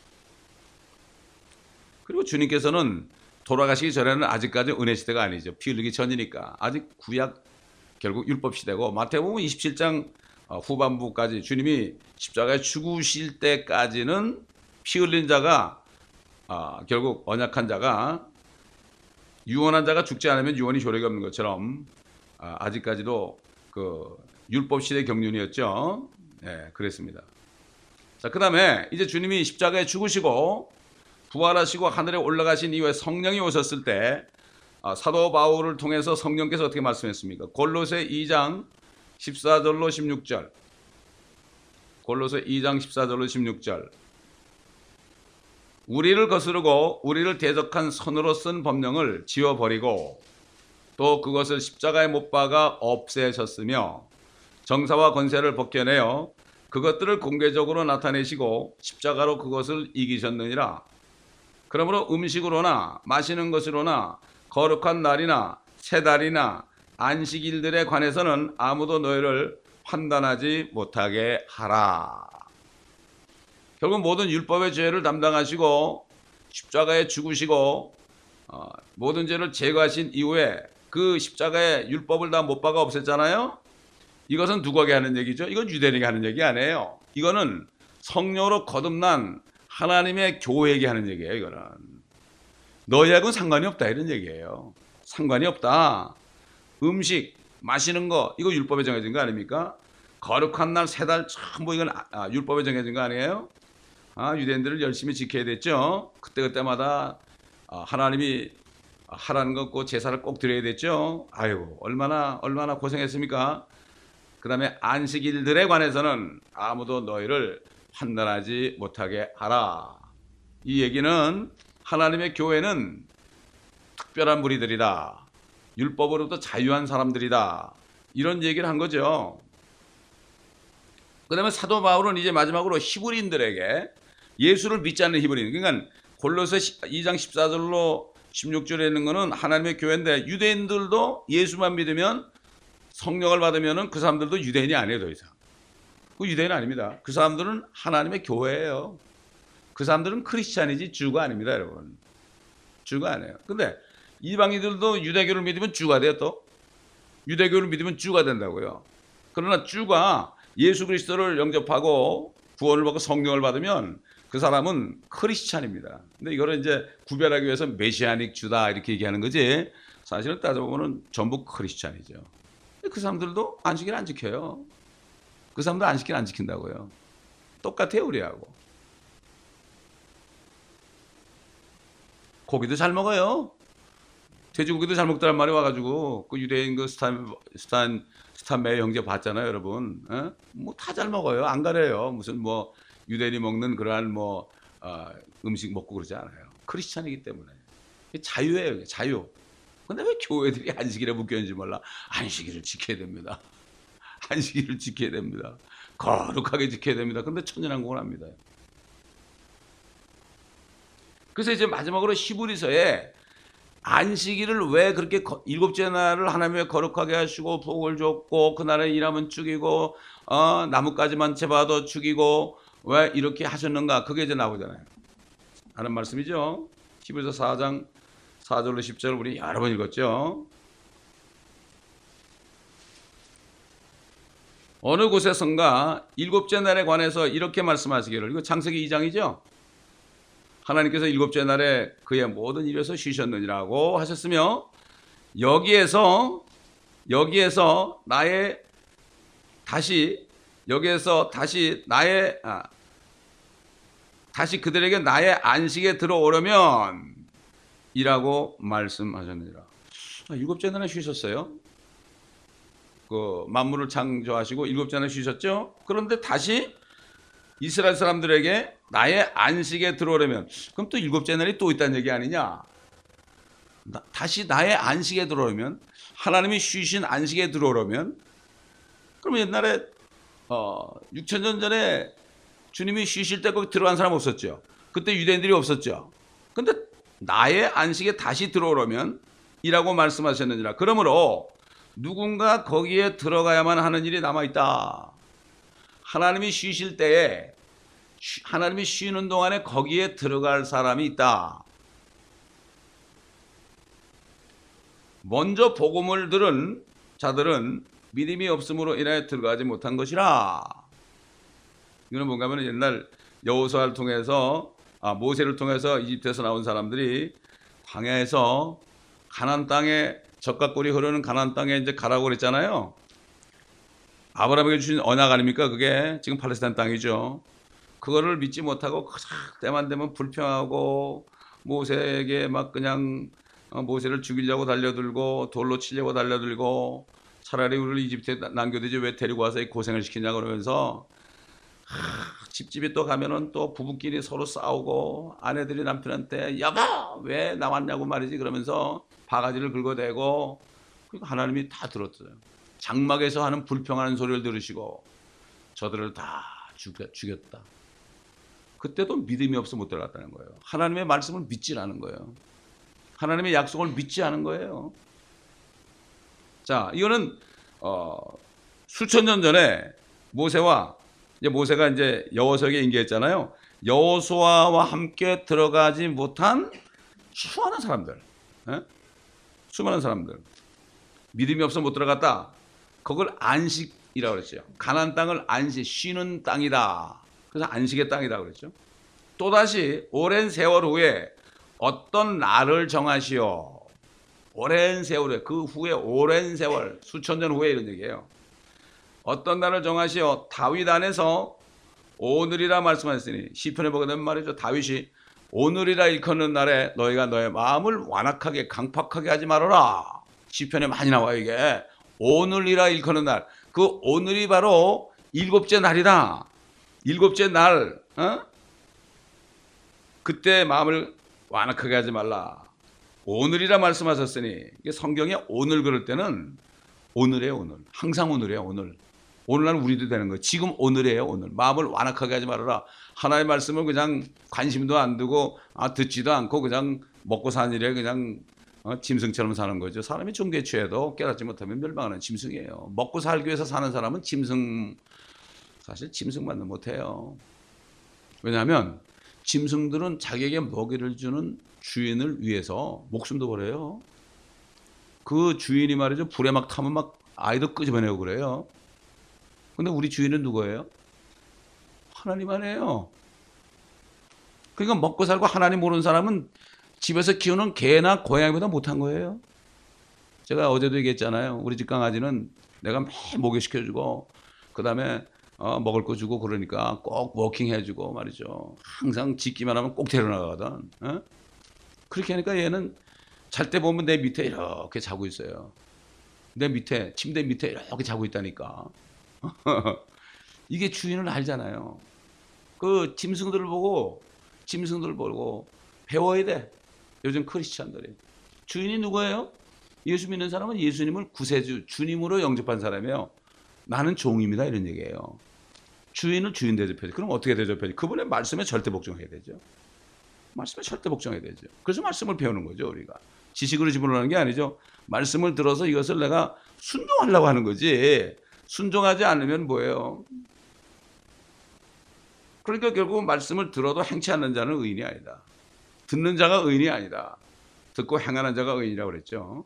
그리고 주님께서는 돌아가시기 전에는 아직까지 은혜 시대가 아니죠. 피 흘리기 전이니까. 아직 구약 결국 율법 시대고 마태복음 이십칠 장 후반부까지 주님이 십자가에 죽으실 때까지는 피 흘린 자가 아, 결국 언약한 자가 유언한 자가 죽지 않으면 유언이 효력이 없는 것처럼 아, 아직까지도 그 율법 시대 경륜이었죠. 네, 그랬습니다. 자, 그 다음에 이제 주님이 십자가에 죽으시고 부활하시고 하늘에 올라가신 이후에 성령이 오셨을 때 아, 사도 바울을 통해서 성령께서 어떻게 말씀했습니까? 골로새 이 장 십사 절로 십육 절. 골로새 이 장 십사 절로 십육 절. 우리를 거스르고 우리를 대적한 손으로 쓴 법령을 지워버리고 또 그것을 십자가에 못 박아 없애셨으며 정사와 권세를 벗겨내어 그것들을 공개적으로 나타내시고 십자가로 그것을 이기셨느니라. 그러므로 음식으로나 마시는 것으로나 거룩한 날이나 새 달이나 안식일들에 관해서는 아무도 너희를 판단하지 못하게 하라. 결국 모든 율법의 죄를 담당하시고 십자가에 죽으시고 어, 모든 죄를 제거하신 이후에 그 십자가에 율법을 다 못 박아 없앴잖아요. 이것은 누구에게 하는 얘기죠? 이건 유대인에게 하는 얘기 아니에요. 이거는 성령으로 거듭난 하나님의 교회에게 하는 얘기예요. 이거는 너희하고는 상관이 없다 이런 얘기예요. 상관이 없다. 음식, 마시는 거 이거 율법에 정해진 거 아닙니까? 거룩한 날 세 달 전부 이건 아, 율법에 정해진 거 아니에요? 아, 유대인들을 열심히 지켜야 됐죠. 그때그때마다 아, 하나님이 하라는 거 꼭 제사를 꼭 드려야 됐죠. 아이고 얼마나 얼마나 고생했습니까? 그 다음에 안식일들에 관해서는 아무도 너희를 판단하지 못하게 하라. 이 얘기는 하나님의 교회는 특별한 무리들이다. 율법으로부터 자유한 사람들이다. 이런 얘기를 한 거죠. 그 다음에 사도 바울은 이제 마지막으로 히브리인들에게 예수를 믿지 않는 히브리인, 그러니까 골로새 이 장 십사 절로 십육 절에 있는 거는 하나님의 교회인데 유대인들도 예수만 믿으면 성령을 받으면 그 사람들도 유대인이 아니에요. 더 이상 그 유대인 아닙니다. 그 사람들은 하나님의 교회예요. 그 사람들은 크리스찬이지 주가 아닙니다. 여러분 주가 아니에요. 근데 이방인들도 유대교를 믿으면 주가 돼요. 또 유대교를 믿으면 주가 된다고요. 그러나 주가 예수 그리스도를 영접하고 구원을 받고 성령을 받으면 그 사람은 크리스찬입니다. 근데 이거를 이제 구별하기 위해서 메시아닉 주다 이렇게 얘기하는 거지 사실은 따져보면 전부 크리스찬이죠. 그 사람들도 안식일 안 지켜요. 그 사람도 안식일 안 지킨다고요. 똑같아요 우리하고. 고기도 잘 먹어요. 돼지고기도 잘 먹더란 말이 와가지고 그 유대인 그 스탄 스탄 스탄메이 형제 봤잖아요, 여러분. 어? 뭐 다 잘 먹어요. 안 가려요. 무슨 뭐 유대인이 먹는 그러한 뭐 어, 음식 먹고 그러지 않아요. 크리스찬이기 때문에 자유예요, 자유. 근데 왜 교회들이 안식일에 묶여있는지 몰라. 안식일을 지켜야 됩니다. 안식일을 지켜야 됩니다. 거룩하게 지켜야 됩니다. 근데 천연한국을 합니다. 그래서 이제 마지막으로 히브리서에 안식일을 왜 그렇게 일곱째 날을 하나님의 거룩하게 하시고 복을 줬고 그날에 일하면 죽이고 어, 나뭇가지만 잡아도 죽이고 왜 이렇게 하셨는가? 그게 이제 나오잖아요. 하는 말씀이죠. 히브리서 사 장 사 절로 십 절 우리 여러 번 읽었죠. 어느 곳에선가 일곱째 날에 관해서 이렇게 말씀하시기를, 이거 창세기 이 장이죠. 하나님께서 일곱째 날에 그의 모든 일에서 쉬셨느니라고 하셨으며 여기에서 여기에서 나의 다시 여기에서 다시 나의 아, 다시 그들에게 나의 안식에 들어오려면 이라고 말씀하셨느니라. 아, 일곱째 날에 쉬셨어요. 그 만물을 창조하시고 일곱째 날에 쉬셨죠. 그런데 다시 이스라엘 사람들에게 나의 안식에 들어오려면, 그럼 또 일곱째 날이 또 있다는 얘기 아니냐? 나, 다시 나의 안식에 들어오려면, 하나님이 쉬신 안식에 들어오려면, 그럼 옛날에 어, 육천 년 전에 주님이 쉬실 때 거기 들어간 사람 없었죠. 그때 유대인들이 없었죠. 근데 나의 안식에 다시 들어오려면 이라고 말씀하셨느니라. 그러므로 누군가 거기에 들어가야만 하는 일이 남아있다. 하나님이 쉬실 때에, 하나님이 쉬는 동안에 거기에 들어갈 사람이 있다. 먼저 복음을 들은 자들은 믿음이 없음으로 인하여 들어가지 못한 것이라. 이거는 뭔가 하면 옛날 여호수아를 통해서, 아, 모세를 통해서 이집트에서 나온 사람들이 광야에서 가나안 땅에, 젖과 꿀이 흐르는 가나안 땅에 이제 가라고 그랬잖아요. 아브라함에게 주신 언약 아닙니까? 그게 지금 팔레스타인 땅이죠. 그거를 믿지 못하고 때만 되면 불평하고 모세에게 막 그냥 모세를 죽이려고 달려들고 돌로 치려고 달려들고, 차라리 우리를 이집트에 남겨두지 왜 데리고 와서 이 고생을 시키냐 그러면서, 하, 집집에 또 가면은 또 부부끼리 서로 싸우고, 아내들이 남편한테 여보 왜 나왔냐고 말이지 그러면서 바가지를 긁어대고, 그러니까 하나님이 다 들었어요. 장막에서 하는 불평하는 소리를 들으시고 저들을 다 죽였, 죽였다. 그때도 믿음이 없어 못 들어갔다는 거예요. 하나님의 말씀을 믿지 않은 거예요. 하나님의 약속을 믿지 않은 거예요. 자, 이거는 어, 수천 년 전에 모세와, 이제 모세가 이제 여호수아에게 인계했잖아요. 여호수아와 함께 들어가지 못한 수많은 사람들, 에? 수많은 사람들, 믿음이 없어 못 들어갔다. 그걸 안식이라고 그랬죠. 가나안 땅을 안식, 쉬는 땅이다. 그래서 안식의 땅이다 그랬죠. 또다시 오랜 세월 후에 어떤 날을 정하시오. 오랜 세월 후에, 그 후에 오랜 세월, 수천 년 후에 이런 얘기예요. 어떤 날을 정하시오. 다윗 안에서 오늘이라 말씀하셨으니, 시편에 보게 되면 말이죠. 다윗이 오늘이라 일컫는 날에 너희가 너의 마음을 완악하게 강팍하게 하지 말아라. 시편에 많이 나와요. 이게 오늘이라 일컫는 날, 그 오늘이 바로 일곱째 날이다. 일곱째 날, 어? 그때 마음을 완악하게 하지 말라. 오늘이라 말씀하셨으니, 이게 성경에 오늘 그럴 때는 오늘이에요. 오늘, 항상 오늘이에요. 오늘, 오늘날 우리도 되는 거예요. 지금 오늘이에요. 오늘. 마음을 완악하게 하지 말아라. 하나님의 말씀을 그냥 관심도 안 두고, 아, 듣지도 않고 그냥 먹고 사는 일에 그냥 어, 짐승처럼 사는 거죠. 사람이 종교에 취해도 깨닫지 못하면 멸망하는 짐승이에요. 먹고 살기 위해서 사는 사람은 짐승, 사실 짐승만도 못해요. 왜냐하면 짐승들은 자기에게 먹이를 주는 주인을 위해서 목숨도 걸어요. 그 주인이 말이죠, 불에 막 타면 막 아이도 끄집어내고 그래요. 근데 우리 주인은 누구예요? 하나님 아니에요. 그러니까 먹고 살고 하나님 모르는 사람은 집에서 키우는 개나 고양이보다 못한 거예요. 제가 어제도 얘기했잖아요. 우리 집 강아지는 내가 매일 목욕시켜주고, 그 다음에 어, 먹을 거 주고 그러니까 꼭 워킹 해주고 말이죠. 항상 짖기만 하면 꼭 데려나가거든. 어? 그렇게 하니까 얘는 잘 때 보면 내 밑에 이렇게 자고 있어요. 내 밑에, 침대 밑에 이렇게 자고 있다니까. 이게 주인을 알잖아요. 그 짐승들을 보고, 짐승들을 보고 배워야 돼. 요즘 크리스찬들이. 주인이 누구예요? 예수 믿는 사람은 예수님을 구세주, 주님으로 영접한 사람이에요. 나는 종입니다. 이런 얘기예요. 주인을 주인 대접해야지. 그럼 어떻게 대접해야지? 그분의 말씀에 절대 복종해야 되죠. 말씀에 절대 복종해야 되죠. 그래서 말씀을 배우는 거죠, 우리가. 지식으로 집어넣는 게 아니죠. 말씀을 들어서 이것을 내가 순종하려고 하는 거지. 순종하지 않으면 뭐예요? 그러니까 결국 말씀을 들어도 행치 않는 자는 의인이 아니다. 듣는 자가 의인이 아니다. 듣고 행하는 자가 의인이라고 그랬죠.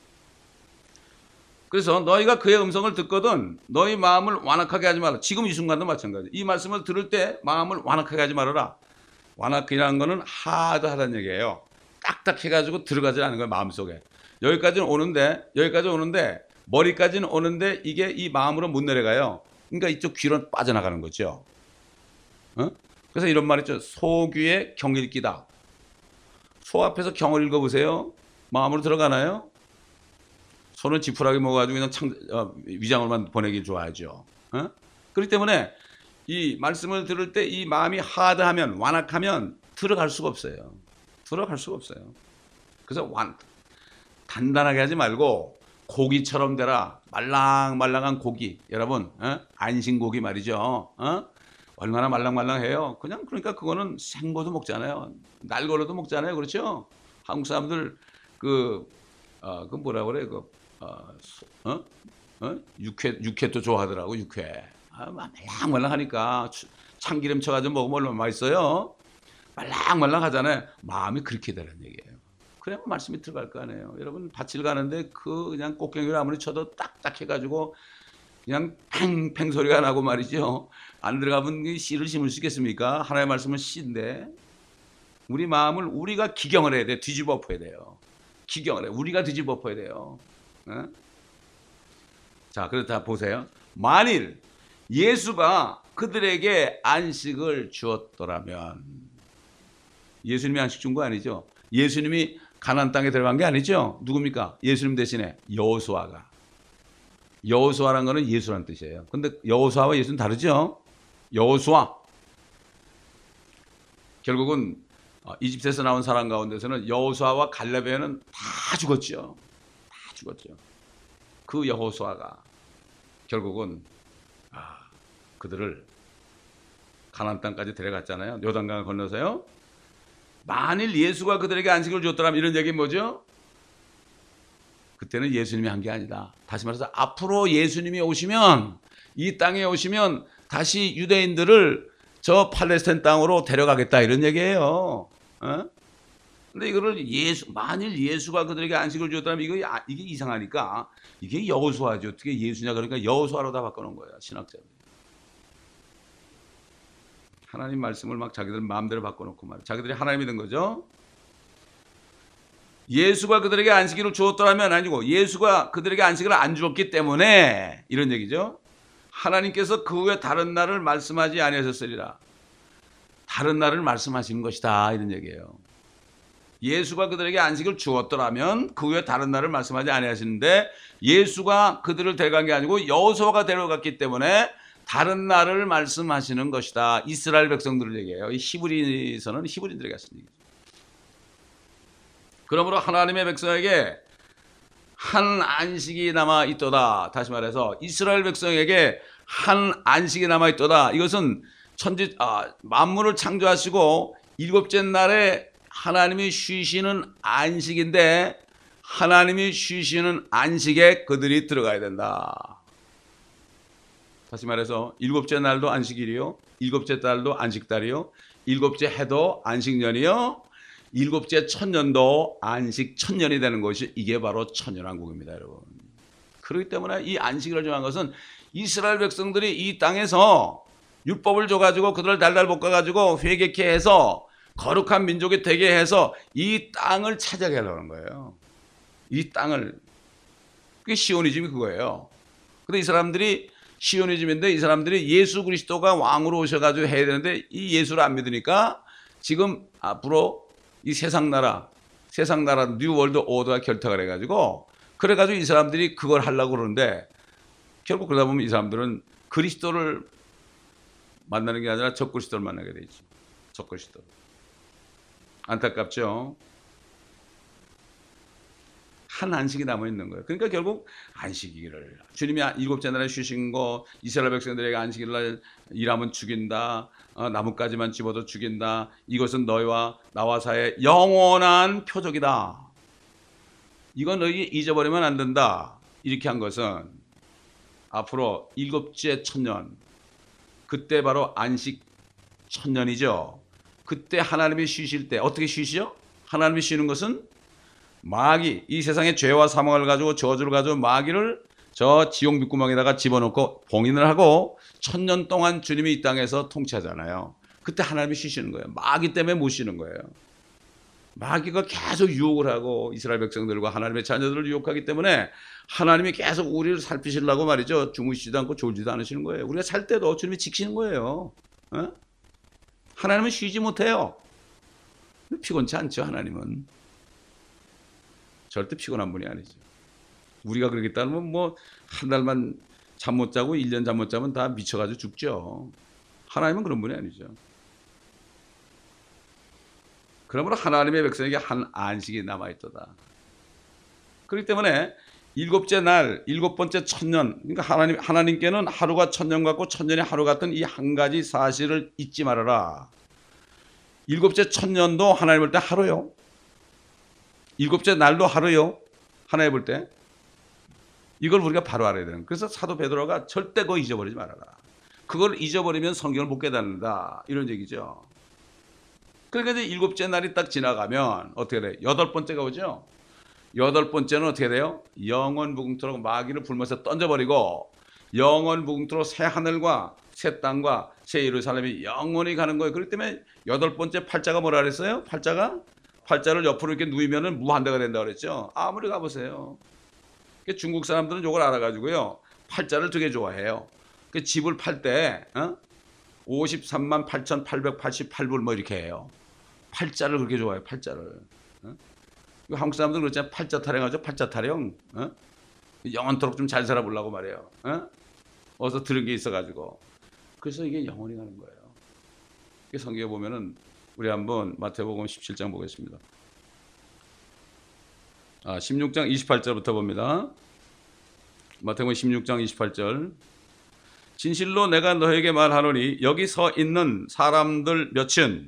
그래서 너희가 그의 음성을 듣거든 너희 마음을 완악하게 하지 말라. 지금 이 순간도 마찬가지. 이 말씀을 들을 때 마음을 완악하게 하지 말아라. 완악이라는 거는 하드하다는 얘기예요. 딱딱해가지고 들어가지 않는 거예요. 마음속에. 여기까지는 오는데 여기까지 오는데 머리까지는 오는데 이게 이 마음으로 못 내려가요. 그러니까 이쪽 귀로 빠져나가는 거죠. 어? 그래서 이런 말 있죠. 소귀에 경 읽기다. 소 앞에서 경을 읽어보세요. 마음으로 들어가나요? 소는 지푸라기 먹어가지고 그냥 창, 어, 위장으로만 보내길 좋아하죠. 어? 그렇기 때문에 이 말씀을 들을 때 이 마음이 하드하면, 완악하면 들어갈 수가 없어요. 들어갈 수가 없어요. 그래서 완, 단단하게 하지 말고 고기처럼 되라. 말랑말랑한 고기. 여러분, 어? 안심고기 말이죠. 어? 얼마나 말랑말랑해요. 그냥 그러니까 그거는 생고도 먹잖아요. 날거로도 먹잖아요. 그렇죠? 한국 사람들 그, 어, 그 뭐라 그래? 그, 어, 어? 어? 육회, 육회도 좋아하더라고, 육회. 아, 말랑말랑하니까 참기름 쳐가지고 먹으면 얼마나 맛있어요. 말랑말랑하잖아요. 마음이 그렇게 되는 얘기예요. 그래야 말씀이 들어갈 거 아니에요. 여러분 밭을 가는데 그 그냥 꽃갱이를 아무리 쳐도 딱딱해가지고 그냥 팽팽 소리가 나고 말이죠. 안 들어가면 씨를 심을 수 있겠습니까? 하나님의 말씀은 씨인데 우리 마음을 우리가 기경을 해야 돼. 뒤집어 엎어야 돼요. 기경을 해. 우리가 뒤집어 엎어야 돼요. 어? 자, 그렇다 보세요. 만일 예수가 그들에게 안식을 주었더라면, 예수님이 안식 준 거 아니죠? 예수님이 가나안 땅에 들어간 게 아니죠? 누굽니까? 예수님 대신에 여호수아가. 여호수아라는 거는 예수라는 뜻이에요. 근데 여호수아와 예수는 다르죠? 여호수아. 결국은 이집트에서 나온 사람 가운데서는 여호수아와 갈렙에는 다 죽었죠. 다 죽었죠. 그 여호수아가 결국은 아, 그들을 가나안 땅까지 데려갔잖아요. 요단강을 건너서요. 만일 예수가 그들에게 안식을 줬더라면 이런 얘기는 뭐죠? 그때는 예수님이 한 게 아니다. 다시 말해서 앞으로 예수님이 오시면, 이 땅에 오시면 다시 유대인들을 저 팔레스타인 땅으로 데려가겠다 이런 얘기예요. 어? 근데 이거를 예수, 만일 예수가 그들에게 안식을 줬다면 이거, 이게 이상하니까 이게 여호수아죠. 어떻게 예수냐 그러니까 여호수아로 다 바꿔놓은 거예요. 신학자들이. 하나님 말씀을 막 자기들 마음대로 바꿔놓고 말이에요. 자기들이 하나님이 된 거죠. 예수가 그들에게 안식일을 주었더라면 아니고 예수가 그들에게 안식을 안 주었기 때문에 이런 얘기죠. 하나님께서 그 후에 다른 날을 말씀하지 아니하셨으리라. 다른 날을 말씀하시는 것이다 이런 얘기예요. 예수가 그들에게 안식을 주었더라면 그 후에 다른 날을 말씀하지 아니하시는데 예수가 그들을 데려간 게 아니고 여호수아가 데려갔기 때문에 다른 날을 말씀하시는 것이다. 이스라엘 백성들을 얘기해요. 이 히브리서는 히브리인들에게 하신 얘기죠. 그러므로 하나님의 백성에게 한 안식이 남아 있도다. 다시 말해서 이스라엘 백성에게 한 안식이 남아 있도다. 이것은 천지 아, 만물을 창조하시고 일곱째 날에 하나님이 쉬시는 안식인데 하나님이 쉬시는 안식에 그들이 들어가야 된다. 다시 말해서 일곱째 날도 안식일이요, 일곱째 달도 안식달이요, 일곱째 해도 안식년이요, 일곱째 천년도 안식 천년이 되는 것이 이게 바로 천년왕국입니다, 여러분. 그렇기 때문에 이 안식일을 정한 것은 이스라엘 백성들이 이 땅에서 율법을 줘가지고 그들을 달달 볶아가지고 회개케 해서 거룩한 민족이 되게 해서 이 땅을 차지하게 하려는 거예요. 이 땅을. 그게 시오니즘이 그거예요. 근데 이 사람들이 시오니즘인데 이 사람들이 예수 그리스도가 왕으로 오셔가지고 해야 되는데 이 예수를 안 믿으니까 지금 앞으로 이 세상 나라, 세상 나라 뉴 월드 오더가 결탁을 해가지고 그래가지고 이 사람들이 그걸 하려고 그러는데 결국 그러다 보면 이 사람들은 그리스도를 만나는 게 아니라 적그리스도를 만나게 되죠. 적그리스도. 안타깝죠. 한 안식이 남아있는 거예요. 그러니까 결국 안식일을 주님이 일곱째 날에 쉬신 거, 이스라엘 백성들에게 안식일 날 일하면 죽인다, 어, 나뭇가지만 집어도 죽인다, 이것은 너희와 나와 사이의 영원한 표적이다, 이건 너희 잊어버리면 안 된다, 이렇게 한 것은 앞으로 일곱째 천년, 그때 바로 안식 천년이죠. 그때 하나님이 쉬실 때 어떻게 쉬시죠? 하나님이 쉬는 것은 마귀, 이 세상의 죄와 사망을 가지고 저주를 가지고 마귀를 저 지옥 밑구멍에다가 집어넣고 봉인을 하고 천년 동안 주님이 이 땅에서 통치하잖아요. 그때 하나님이 쉬시는 거예요. 마귀 때문에 못 쉬는 거예요. 마귀가 계속 유혹을 하고 이스라엘 백성들과 하나님의 자녀들을 유혹하기 때문에 하나님이 계속 우리를 살피시려고 말이죠. 주무시지도 않고 졸지도 않으시는 거예요. 우리가 잘 때도 주님이 지키시는 거예요. 어? 하나님은 쉬지 못해요. 피곤치 않죠. 하나님은 절대 피곤한 분이 아니죠. 우리가 그러겠다면 뭐 한 달만 잠 못 자고 일 년 잠 못 자면 다 미쳐가지고 죽죠. 하나님은 그런 분이 아니죠. 그러므로 하나님의 백성에게 한 안식이 남아있도다. 그렇기 때문에 일곱째 날, 일곱 번째 천년, 그러니까 하나님, 하나님께는 하루가 천년 같고 천년이 하루 같은 이 한 가지 사실을 잊지 말아라. 일곱째 천년도 하나님 볼 때 하루요. 일곱째 날도 하루요. 하나님 볼 때. 이걸 우리가 바로 알아야 되는. 그래서 사도 베드로가 절대 그거 잊어버리지 말아라. 그걸 잊어버리면 성경을 못 깨닫는다. 이런 얘기죠. 그러니까 이제 일곱째 날이 딱 지나가면 어떻게 돼요? 여덟 번째가 오죠. 여덟 번째는 어떻게 돼요? 영원 무궁토록 마귀를 불면서 던져버리고 영원 무궁토록 새 하늘과 새 땅과 새 예루살렘이 영원히 가는 거예요. 그렇기 때문에 여덟 번째 팔자가 뭐라 그랬어요? 팔자가 팔자를 옆으로 이렇게 누이면은 무한대가 된다고 그랬죠. 아무리 가보세요. 중국 사람들은 이걸 알아가지고요. 팔자를 되게 좋아해요. 그 집을 팔 때 어? 오십삼만 팔천팔백팔십팔 불 뭐 이렇게 해요. 팔자를 그렇게 좋아해요. 팔자를. 어? 한국 사람들은 그렇잖아요. 팔자 타령하죠. 팔자 타령. 어? 영원토록 좀 잘 살아보려고 말해요. 어? 어디서 들은 게 있어가지고. 그래서 이게 영원히 가는 거예요. 성경에 보면은 우리 한번 마태복음 십칠 장 보겠습니다. 아, 십육 장 이십팔 절부터 봅니다. 마태복음 십육 장 이십팔 절. 진실로 내가 너에게 말하노니 여기 서 있는 사람들 몇은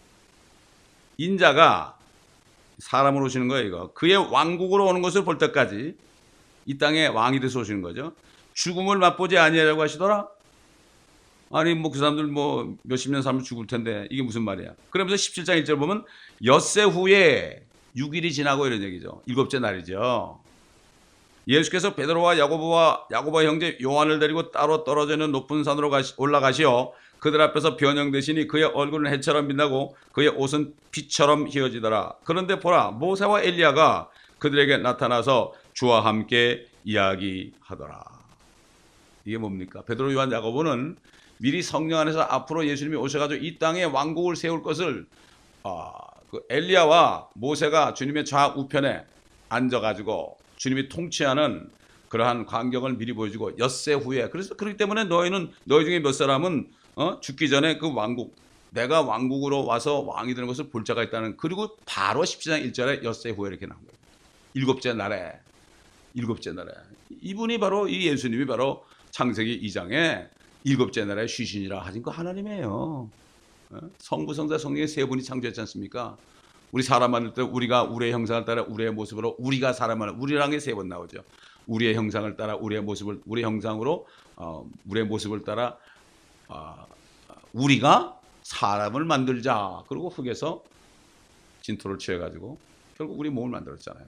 인자가 사람으로 오시는 거예요. 이거 그의 왕국으로 오는 것을 볼 때까지 이 땅에 왕이 돼서 오시는 거죠. 죽음을 맛보지 아니하려고 하시더라. 아니 뭐 그 사람들 뭐 몇십 년 살면 죽을 텐데 이게 무슨 말이야. 그러면서 십칠 장 일 절 보면 엿새 후에 육 일이 지나고 이런 얘기죠. 일곱째 날이죠. 예수께서 베드로와 야고보와 야고보 형제 요한을 데리고 따로 떨어져 있는 높은 산으로 가시, 올라가시어 그들 앞에서 변형되시니 그의 얼굴은 해처럼 빛나고 그의 옷은 빛처럼 휘어지더라. 그런데 보라 모세와 엘리야가 그들에게 나타나서 주와 함께 이야기하더라. 이게 뭡니까? 베드로, 요한, 야고보는 미리 성령 안에서 앞으로 예수님이 오셔가지고 이 땅에 왕국을 세울 것을 아, 그 엘리야와 모세가 주님의 좌우편에 앉아가지고 주님이 통치하는 그러한 광경을 미리 보여주고 엿새 후에 그래서 그렇기 때문에 너희는 너희 중에 몇 사람은 어? 죽기 전에 그 왕국 내가 왕국으로 와서 왕이 되는 것을 볼 자가 있다는 그리고 바로 십칠 장 일 절에 엿새 후에 이렇게 나온 거예요. 일곱째 날에 일곱째 날에 이분이 바로 이 예수님이 바로 창세기 이 장에 일곱째 날에 쉬시니라 하신 거 하나님이에요. 성부, 성자, 성령의 세 분이 창조했지 않습니까? 우리 사람 만들 때 우리가 우리의 형상을 따라 우리의 모습으로 우리가 사람을 우리라는 게 세 번 나오죠. 우리의 형상을 따라 우리의 모습을 우리 형상으로 어, 우리의 모습을 따라 어, 우리가 사람을 만들자. 그리고 흙에서 진토를 취해가지고 결국 우리 몸을 만들었잖아요.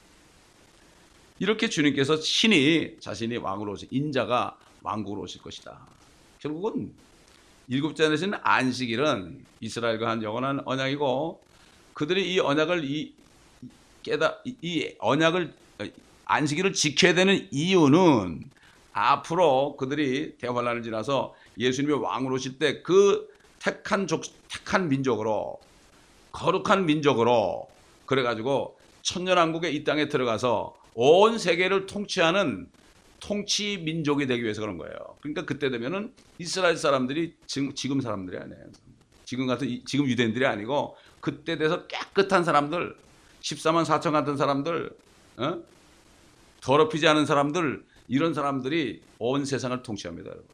이렇게 주님께서 신이 자신이 왕으로 오신 인자가 왕국으로 오실 것이다. 결국은 일곱째 날에는 안식일은 이스라엘과 한 영원한 언약이고 그들이 이 언약을 이 깨다 이 언약을 안식일을 지켜야 되는 이유는 앞으로 그들이 대환란을 지나서 예수님이 왕으로 오실 때 그 택한 족 택한 민족으로 거룩한 민족으로 그래가지고 천년왕국의 이 땅에 들어가서 온 세계를 통치하는 통치 민족이 되기 위해서 그런 거예요. 그러니까 그때 되면은 이스라엘 사람들이 지금, 지금 사람들이 아니에요. 지금 같은 지금 유대인들이 아니고 그때 돼서 깨끗한 사람들, 십사만 사천 같은 사람들, 어? 더럽히지 않은 사람들 이런 사람들이 온 세상을 통치합니다, 여러분.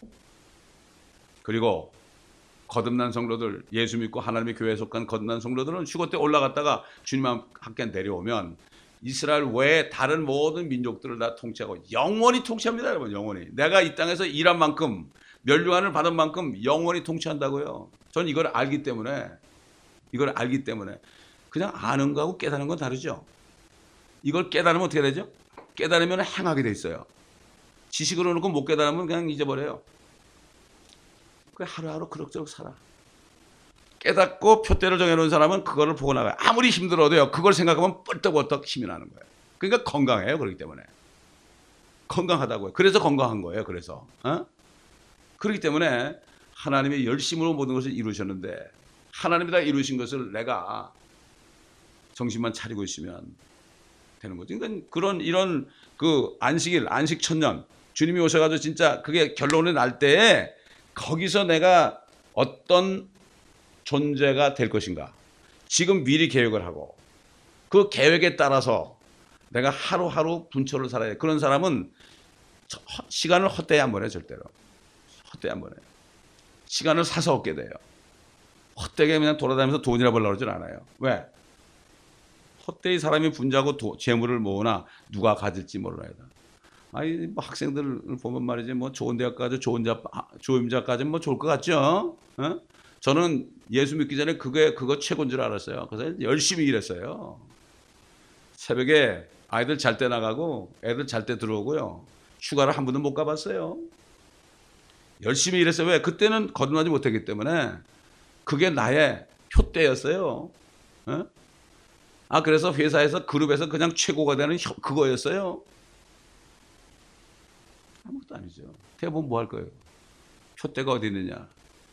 그리고 거듭난 성도들, 예수 믿고 하나님의 교회에 속한 거듭난 성도들은 휴거 때 올라갔다가 주님과 함께 내려오면 이스라엘 외에 다른 모든 민족들을 다 통치하고 영원히 통치합니다, 여러분. 영원히. 내가 이 땅에서 일한 만큼 멸류관을 받은 만큼 영원히 통치한다고요. 전 이걸 알기 때문에 이걸 알기 때문에 그냥 아는 거하고 깨달은 건 다르죠. 이걸 깨달으면 어떻게 되죠? 깨달으면 행하게 돼 있어요. 지식으로 놓고 못 깨달으면 그냥 잊어버려요. 그 하루하루 그럭저럭 살아. 깨닫고 표대를 정해놓은 사람은 그거를 보고 나가요. 아무리 힘들어도요. 그걸 생각하면 뻘떡뻘떡 힘이 나는 거예요. 그러니까 건강해요. 그렇기 때문에. 건강하다고요. 그래서 건강한 거예요. 그래서. 어? 그렇기 때문에 하나님이 열심으로 모든 것을 이루셨는데 하나님이 다 이루신 것을 내가 정신만 차리고 있으면 되는 거죠. 그러니까 그런 이런 그 안식일, 안식천년 주님이 오셔가지고 진짜 그게 결론이 날 때에 거기서 내가 어떤 존재가 될 것인가. 지금 미리 계획을 하고 그 계획에 따라서 내가 하루하루 분초를 살아야 돼. 그런 사람은 시간을 헛되이 안 보내 절대로. 헛되이 안 보내. 시간을 사서 얻게 돼요. 헛되게 그냥 돌아다니면서 돈이나 벌려고 그러진 않아요. 왜? 헛되이 사람이 분자고 도, 재물을 모으나 누가 가질지 몰라요다. 아니 뭐 학생들을 보면 말이지 뭐 좋은 대학까지 좋은 자 조임자까지는 뭐 좋을 것 같죠. 어? 저는 예수 믿기 전에 그게 그거 최고인 줄 알았어요. 그래서 열심히 일했어요. 새벽에 아이들 잘 때 나가고 애들 잘 때 들어오고요. 휴가를 한 번도 못 가봤어요. 열심히 일했어요. 왜? 그때는 거듭나지 못했기 때문에 그게 나의 표대였어요. 어? 아 그래서 회사에서 그룹에서 그냥 최고가 되는 그거였어요. 아무것도 아니죠. 대부분 뭐 할 거예요? 표대가 어디 있느냐?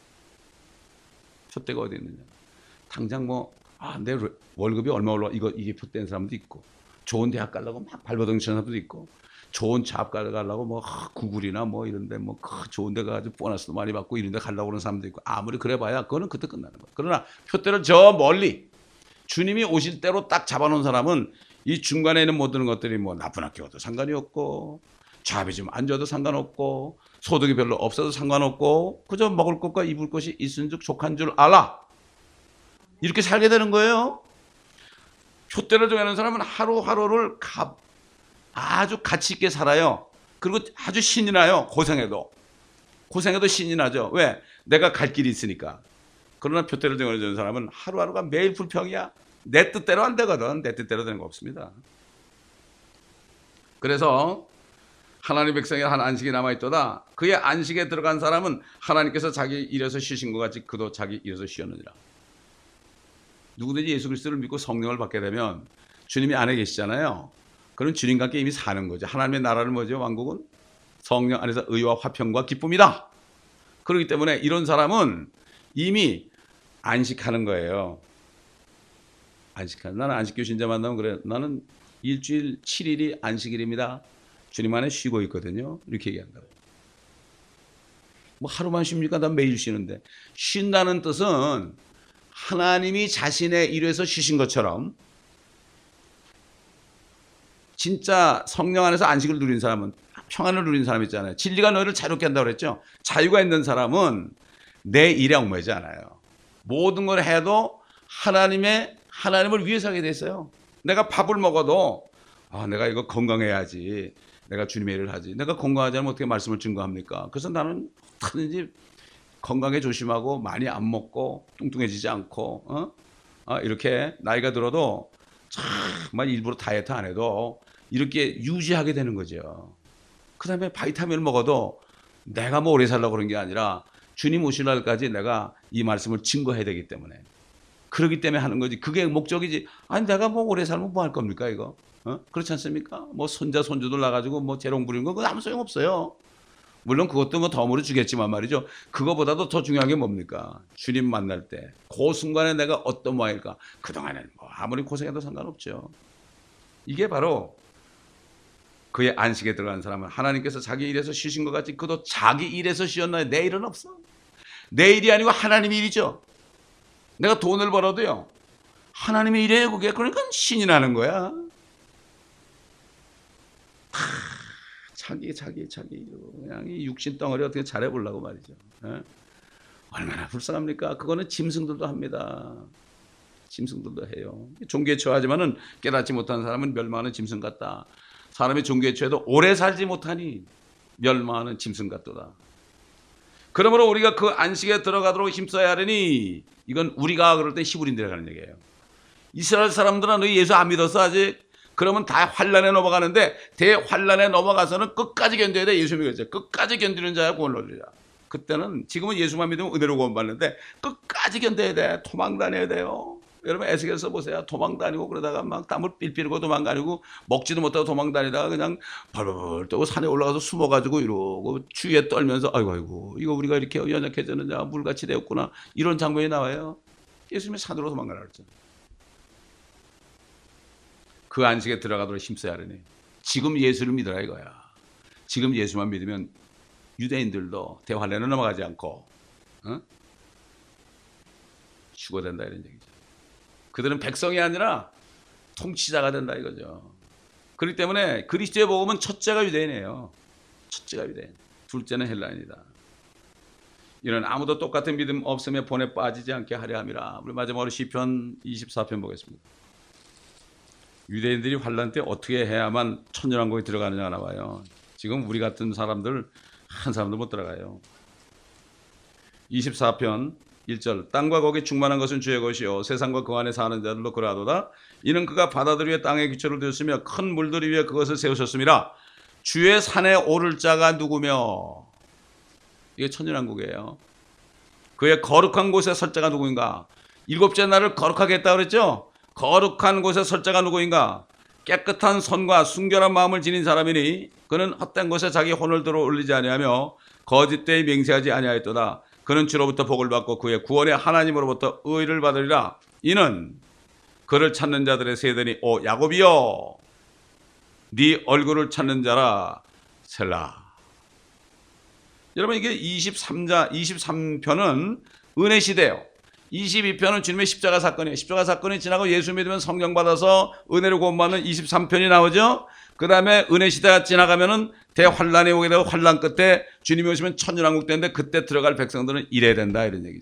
표대가 어디 있느냐? 당장 뭐 아 내 월급이 얼마 올라 이거 이게 표대인 사람도 있고 좋은 대학 가려고 막 발버둥 치는 사람도 있고 좋은 잡 가려고 뭐 구글이나 뭐 이런데 뭐 좋은 데 가가지고 보너스도 많이 받고 이런 데 가려고 그러는 사람도 있고 아무리 그래봐야 그거는 그때 끝나는 거예요. 그러나 표대를 저 멀리 주님이 오실 대로 딱 잡아놓은 사람은 이 중간에 있는 모든 것들이 뭐 나쁜 학교도 상관이 없고 잡이 좀 안 줘도 상관없고 소득이 별로 없어도 상관없고 그저 먹을 것과 입을 것이 있은즉 족한 줄 알아. 이렇게 살게 되는 거예요. 표대를 정하는 사람은 하루하루를 가, 아주 가치 있게 살아요. 그리고 아주 신이 나요. 고생해도. 고생해도 신이 나죠. 왜? 내가 갈 길이 있으니까. 그러나 표대를 정하는 사람은 하루하루가 매일 불평이야. 내 뜻대로 안 되거든. 내 뜻대로 되는 거 없습니다. 그래서 하나님 백성의 한 안식이 남아있도다. 그의 안식에 들어간 사람은 하나님께서 자기 일에서 쉬신 것 같이 그도 자기 일에서 쉬었느니라. 누구든지 예수 그리스도를 믿고 성령을 받게 되면 주님이 안에 계시잖아요. 그럼 주님과 함께 이미 사는 거죠. 하나님의 나라는 뭐죠? 왕국은 성령 안에서 의와 화평과 기쁨이다. 그렇기 때문에 이런 사람은 이미 안식하는 거예요. 안식하는. 나는 안식교 신자 만나면 그래. 나는 일주일 칠 일이 안식일입니다. 주님 안에 쉬고 있거든요. 이렇게 얘기한다고. 뭐 하루만 쉽니까? 난 매일 쉬는데. 쉰다는 뜻은 하나님이 자신의 일에서 쉬신 것처럼 진짜 성령 안에서 안식을 누린 사람은 평안을 누린 사람 있잖아요. 진리가 너희를 자유롭게 한다고 그랬죠. 자유가 있는 사람은 내 일에 얽매이지 않아요. 모든 걸 해도 하나님의 하나님을 위해서 하게 됐어요. 내가 밥을 먹어도 아 내가 이거 건강해야지. 내가 주님의 일을 하지. 내가 건강하지 않으면 어떻게 말씀을 증거합니까? 그래서 나는 어떻게든지 건강에 조심하고 많이 안 먹고 뚱뚱해지지 않고 어? 어, 이렇게 나이가 들어도 정말 일부러 다이어트 안 해도 이렇게 유지하게 되는 거죠. 그 다음에 바이타민을 먹어도 내가 뭐 오래 살려고 그런 게 아니라 주님 오실 날까지 내가 이 말씀을 증거해야 되기 때문에 그러기 때문에 하는 거지. 그게 목적이지. 아니 내가 뭐 오래 살면 뭐 할 겁니까 이거? 어? 그렇지 않습니까? 뭐 손자 손주들 나가지고 뭐 재롱 부리는 거 그거 아무 소용 없어요. 물론 그것도 뭐 덤으로 주겠지만 말이죠. 그거보다도 더 중요한 게 뭡니까? 주님 만날 때 그 순간에 내가 어떤 모양일까? 그동안에는 뭐 아무리 고생해도 상관없죠. 이게 바로 그의 안식에 들어간 사람은 하나님께서 자기 일에서 쉬신 것 같이 그도 자기 일에서 쉬었나요? 내 일은 없어. 내 일이 아니고 하나님의 일이죠. 내가 돈을 벌어도요. 하나님의 일이에요 그게. 그러니까 신이 나는 거야. 하, 자기 자기 자기 그냥 이 육신 덩어리 어떻게 잘해보려고 말이죠. 에? 얼마나 불쌍합니까? 그거는 짐승들도 합니다. 짐승들도 해요. 종교에 처하지만은 깨닫지 못한 사람은 멸망하는 짐승 같다. 사람이 종교에 처해도 오래 살지 못하니 멸망하는 짐승 같도다. 그러므로 우리가 그 안식에 들어가도록 힘써야 하려니 이건 우리가 그럴 때 히브리인들에 가는 얘기예요. 이스라엘 사람들은 너희 예수 안 믿었어 아직? 그러면 다 환란에 넘어가는데 대환란에 넘어가서는 끝까지 견뎌야 돼. 예수 믿었죠. 끝까지 견디는 자야 구원을 얻으리라. 그때는 지금은 예수만 믿으면 은혜로 구원받는데 끝까지 견뎌야 돼. 도망 다녀야 돼요. 여러분 에스겔서 보세요. 도망 다니고 그러다가 막 땀을 삘삘고 도망 다니고 먹지도 못하고 도망 다니다가 그냥 벌벌 떠고 산에 올라가서 숨어가지고 이러고 추위에 떨면서 아이고 아이고 이거 우리가 이렇게 연약해졌느냐 물같이 되었구나 이런 장면이 나와요. 예수님이 산으로 도망가라 그랬죠. 그 안식에 들어가도록 힘써야 하려니 지금 예수를 믿어라 이거야. 지금 예수만 믿으면 유대인들도 대환란에 넘어가지 않고 어? 죽어된다 이런 얘기죠. 그들은 백성이 아니라 통치자가 된다 이거죠. 그렇기 때문에 그리스도의 복음은 첫째가 유대인이에요. 첫째가 유대인, 둘째는 헬라인이다. 이는 아무도 똑같은 믿음 없음에 본에 빠지지 않게 하려 함이라. 우리 마지막으로 시편 이십사 편 보겠습니다. 유대인들이 환란 때 어떻게 해야만 천년왕국에 들어가느냐 나와요. 지금 우리 같은 사람들 한 사람도 못 들어가요. 이십사 편 일 절 땅과 거기 충만한 것은 주의 것이요 세상과 그 안에 사는 자들로 그러하도다. 이는 그가 바다들 위에 땅에 기초를 두었으며 큰 물들 위에 그것을 세우셨습니다. 주의 산에 오를 자가 누구며 이게 천년왕국이에요. 그의 거룩한 곳에 설 자가 누구인가. 일곱째 날을 거룩하게 했다 그랬죠. 거룩한 곳에 설 자가 누구인가. 깨끗한 손과 순결한 마음을 지닌 사람이니 그는 헛된 곳에 자기 혼을 들어 올리지 아니하며 거짓되이 맹세하지 아니하였도다. 그는 주로부터 복을 받고 그의 구원의 하나님으로부터 의를 받으리라. 이는 그를 찾는 자들의 세대니 오 야곱이여 네 얼굴을 찾는 자라 셀라. 여러분 이게 이십삼 자 이십삼 편은 은혜 시대예요. 이십이 편은 주님의 십자가 사건이에요. 십자가 사건이 지나고 예수 믿으면 성령 받아서 은혜를 구원받는 이십삼 편이 나오죠. 그 다음에 은혜 시대가 지나가면은 대환란이 오게 되고 환란 끝에 주님이 오시면 천년왕국 되는데 그때 들어갈 백성들은 이래야 된다 이런 얘기죠.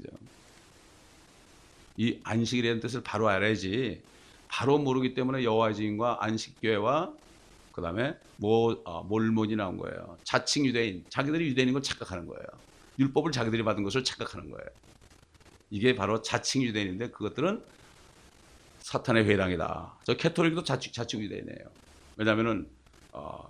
이 안식이라는 뜻을 바로 알아야지. 바로 모르기 때문에 여호와의 증인과 안식교회와 그 다음에 뭐, 어, 몰몬이 나온 거예요. 자칭 유대인, 자기들이 유대인인 걸 착각하는 거예요. 율법을 자기들이 받은 것을 착각하는 거예요. 이게 바로 자칭 유대인인데 그것들은 사탄의 회당이다. 저 캐톨릭도 자칭, 자칭 유대인이에요. 왜냐하면은 어,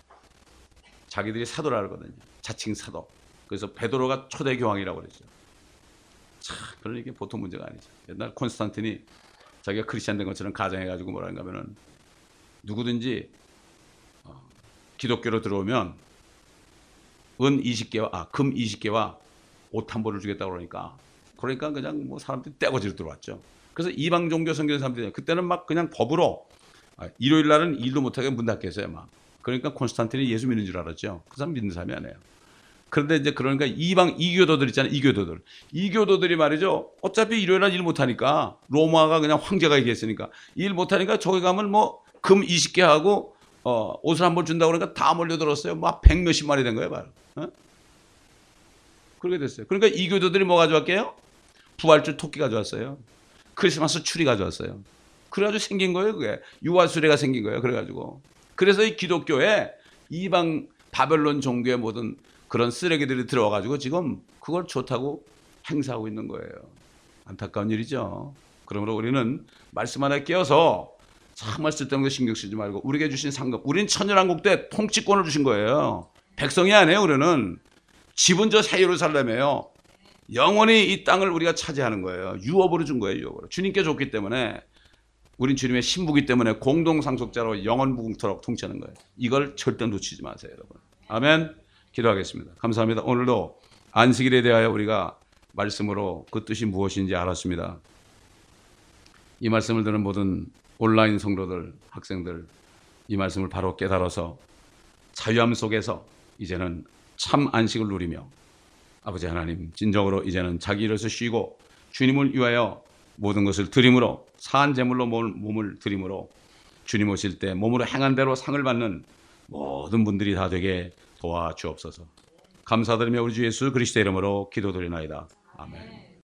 자기들이 사도라 그러거든요. 자칭 사도. 그래서 베드로가 초대 교황이라고 그랬죠. 참, 그런 이게 보통 문제가 아니죠. 옛날 콘스탄틴이 자기가 크리스찬 된 것처럼 가정해가지고 뭐라는가 하면은 누구든지 어, 기독교로 들어오면 은 이십 개와 아, 금 이십 개와 옷 한 벌을 주겠다고 그러니까 그러니까 그냥 뭐 사람들이 떼거지로 들어왔죠. 그래서 이방 종교 섬기는 사람들이 그때는 막 그냥 법으로 아, 일요일 날은 일도 못하게 문 닫게 했어요. 막. 그러니까 콘스탄틴이 예수 믿는 줄 알았죠. 그 사람 믿는 사람이 아니에요. 그런데 이제 그러니까 이방 이교도들 있잖아요. 이교도들. 이교도들이 말이죠. 어차피 일요일 날 일 못하니까 로마가 그냥 황제가 얘기했으니까 일 못하니까 저기 가면 뭐 금 이십 개 하고 어, 옷을 한 벌 준다고 그러니까 다 몰려들었어요. 막 백 몇십 마리 된 거예요. 바로. 어? 그렇게 됐어요. 그러니까 이교도들이 뭐 가져왔게요? 부활절 토끼 가져왔어요. 크리스마스 추리 가져왔어요. 그래가지고 생긴 거예요. 그게 유아수레가 생긴 거예요. 그래가지고 그래서 이 기독교에 이방 바벨론 종교의 모든 그런 쓰레기들이 들어와가지고 지금 그걸 좋다고 행사하고 있는 거예요. 안타까운 일이죠. 그러므로 우리는 말씀 안에 끼어서 정말 쓸데없는 거 신경 쓰지 말고 우리에게 주신 상급, 우리는 천년왕국 때 통치권을 주신 거예요. 백성이 아니에요. 우리는 집은 저 새 예루살렘이에요. 영원히 이 땅을 우리가 차지하는 거예요. 유업으로 준 거예요. 유업으로. 주님께 줬기 때문에 우린 주님의 신부기 때문에 공동상속자로 영원 무궁토록 통치하는 거예요. 이걸 절대 놓치지 마세요. 여러분. 아멘. 기도하겠습니다. 감사합니다. 오늘도 안식일에 대하여 우리가 말씀으로 그 뜻이 무엇인지 알았습니다. 이 말씀을 듣는 모든 온라인 성도들, 학생들 이 말씀을 바로 깨달아서 자유함 속에서 이제는 참 안식을 누리며 아버지 하나님 진정으로 이제는 자기 일에서 쉬고 주님을 위하여 모든 것을 드림으로 사한 제물로 몸을 드림으로 주님 오실 때 몸으로 행한 대로 상을 받는 모든 분들이 다 되게 도와주옵소서. 감사드리며 우리 주 예수 그리스도의 이름으로 기도드리나이다. 아멘.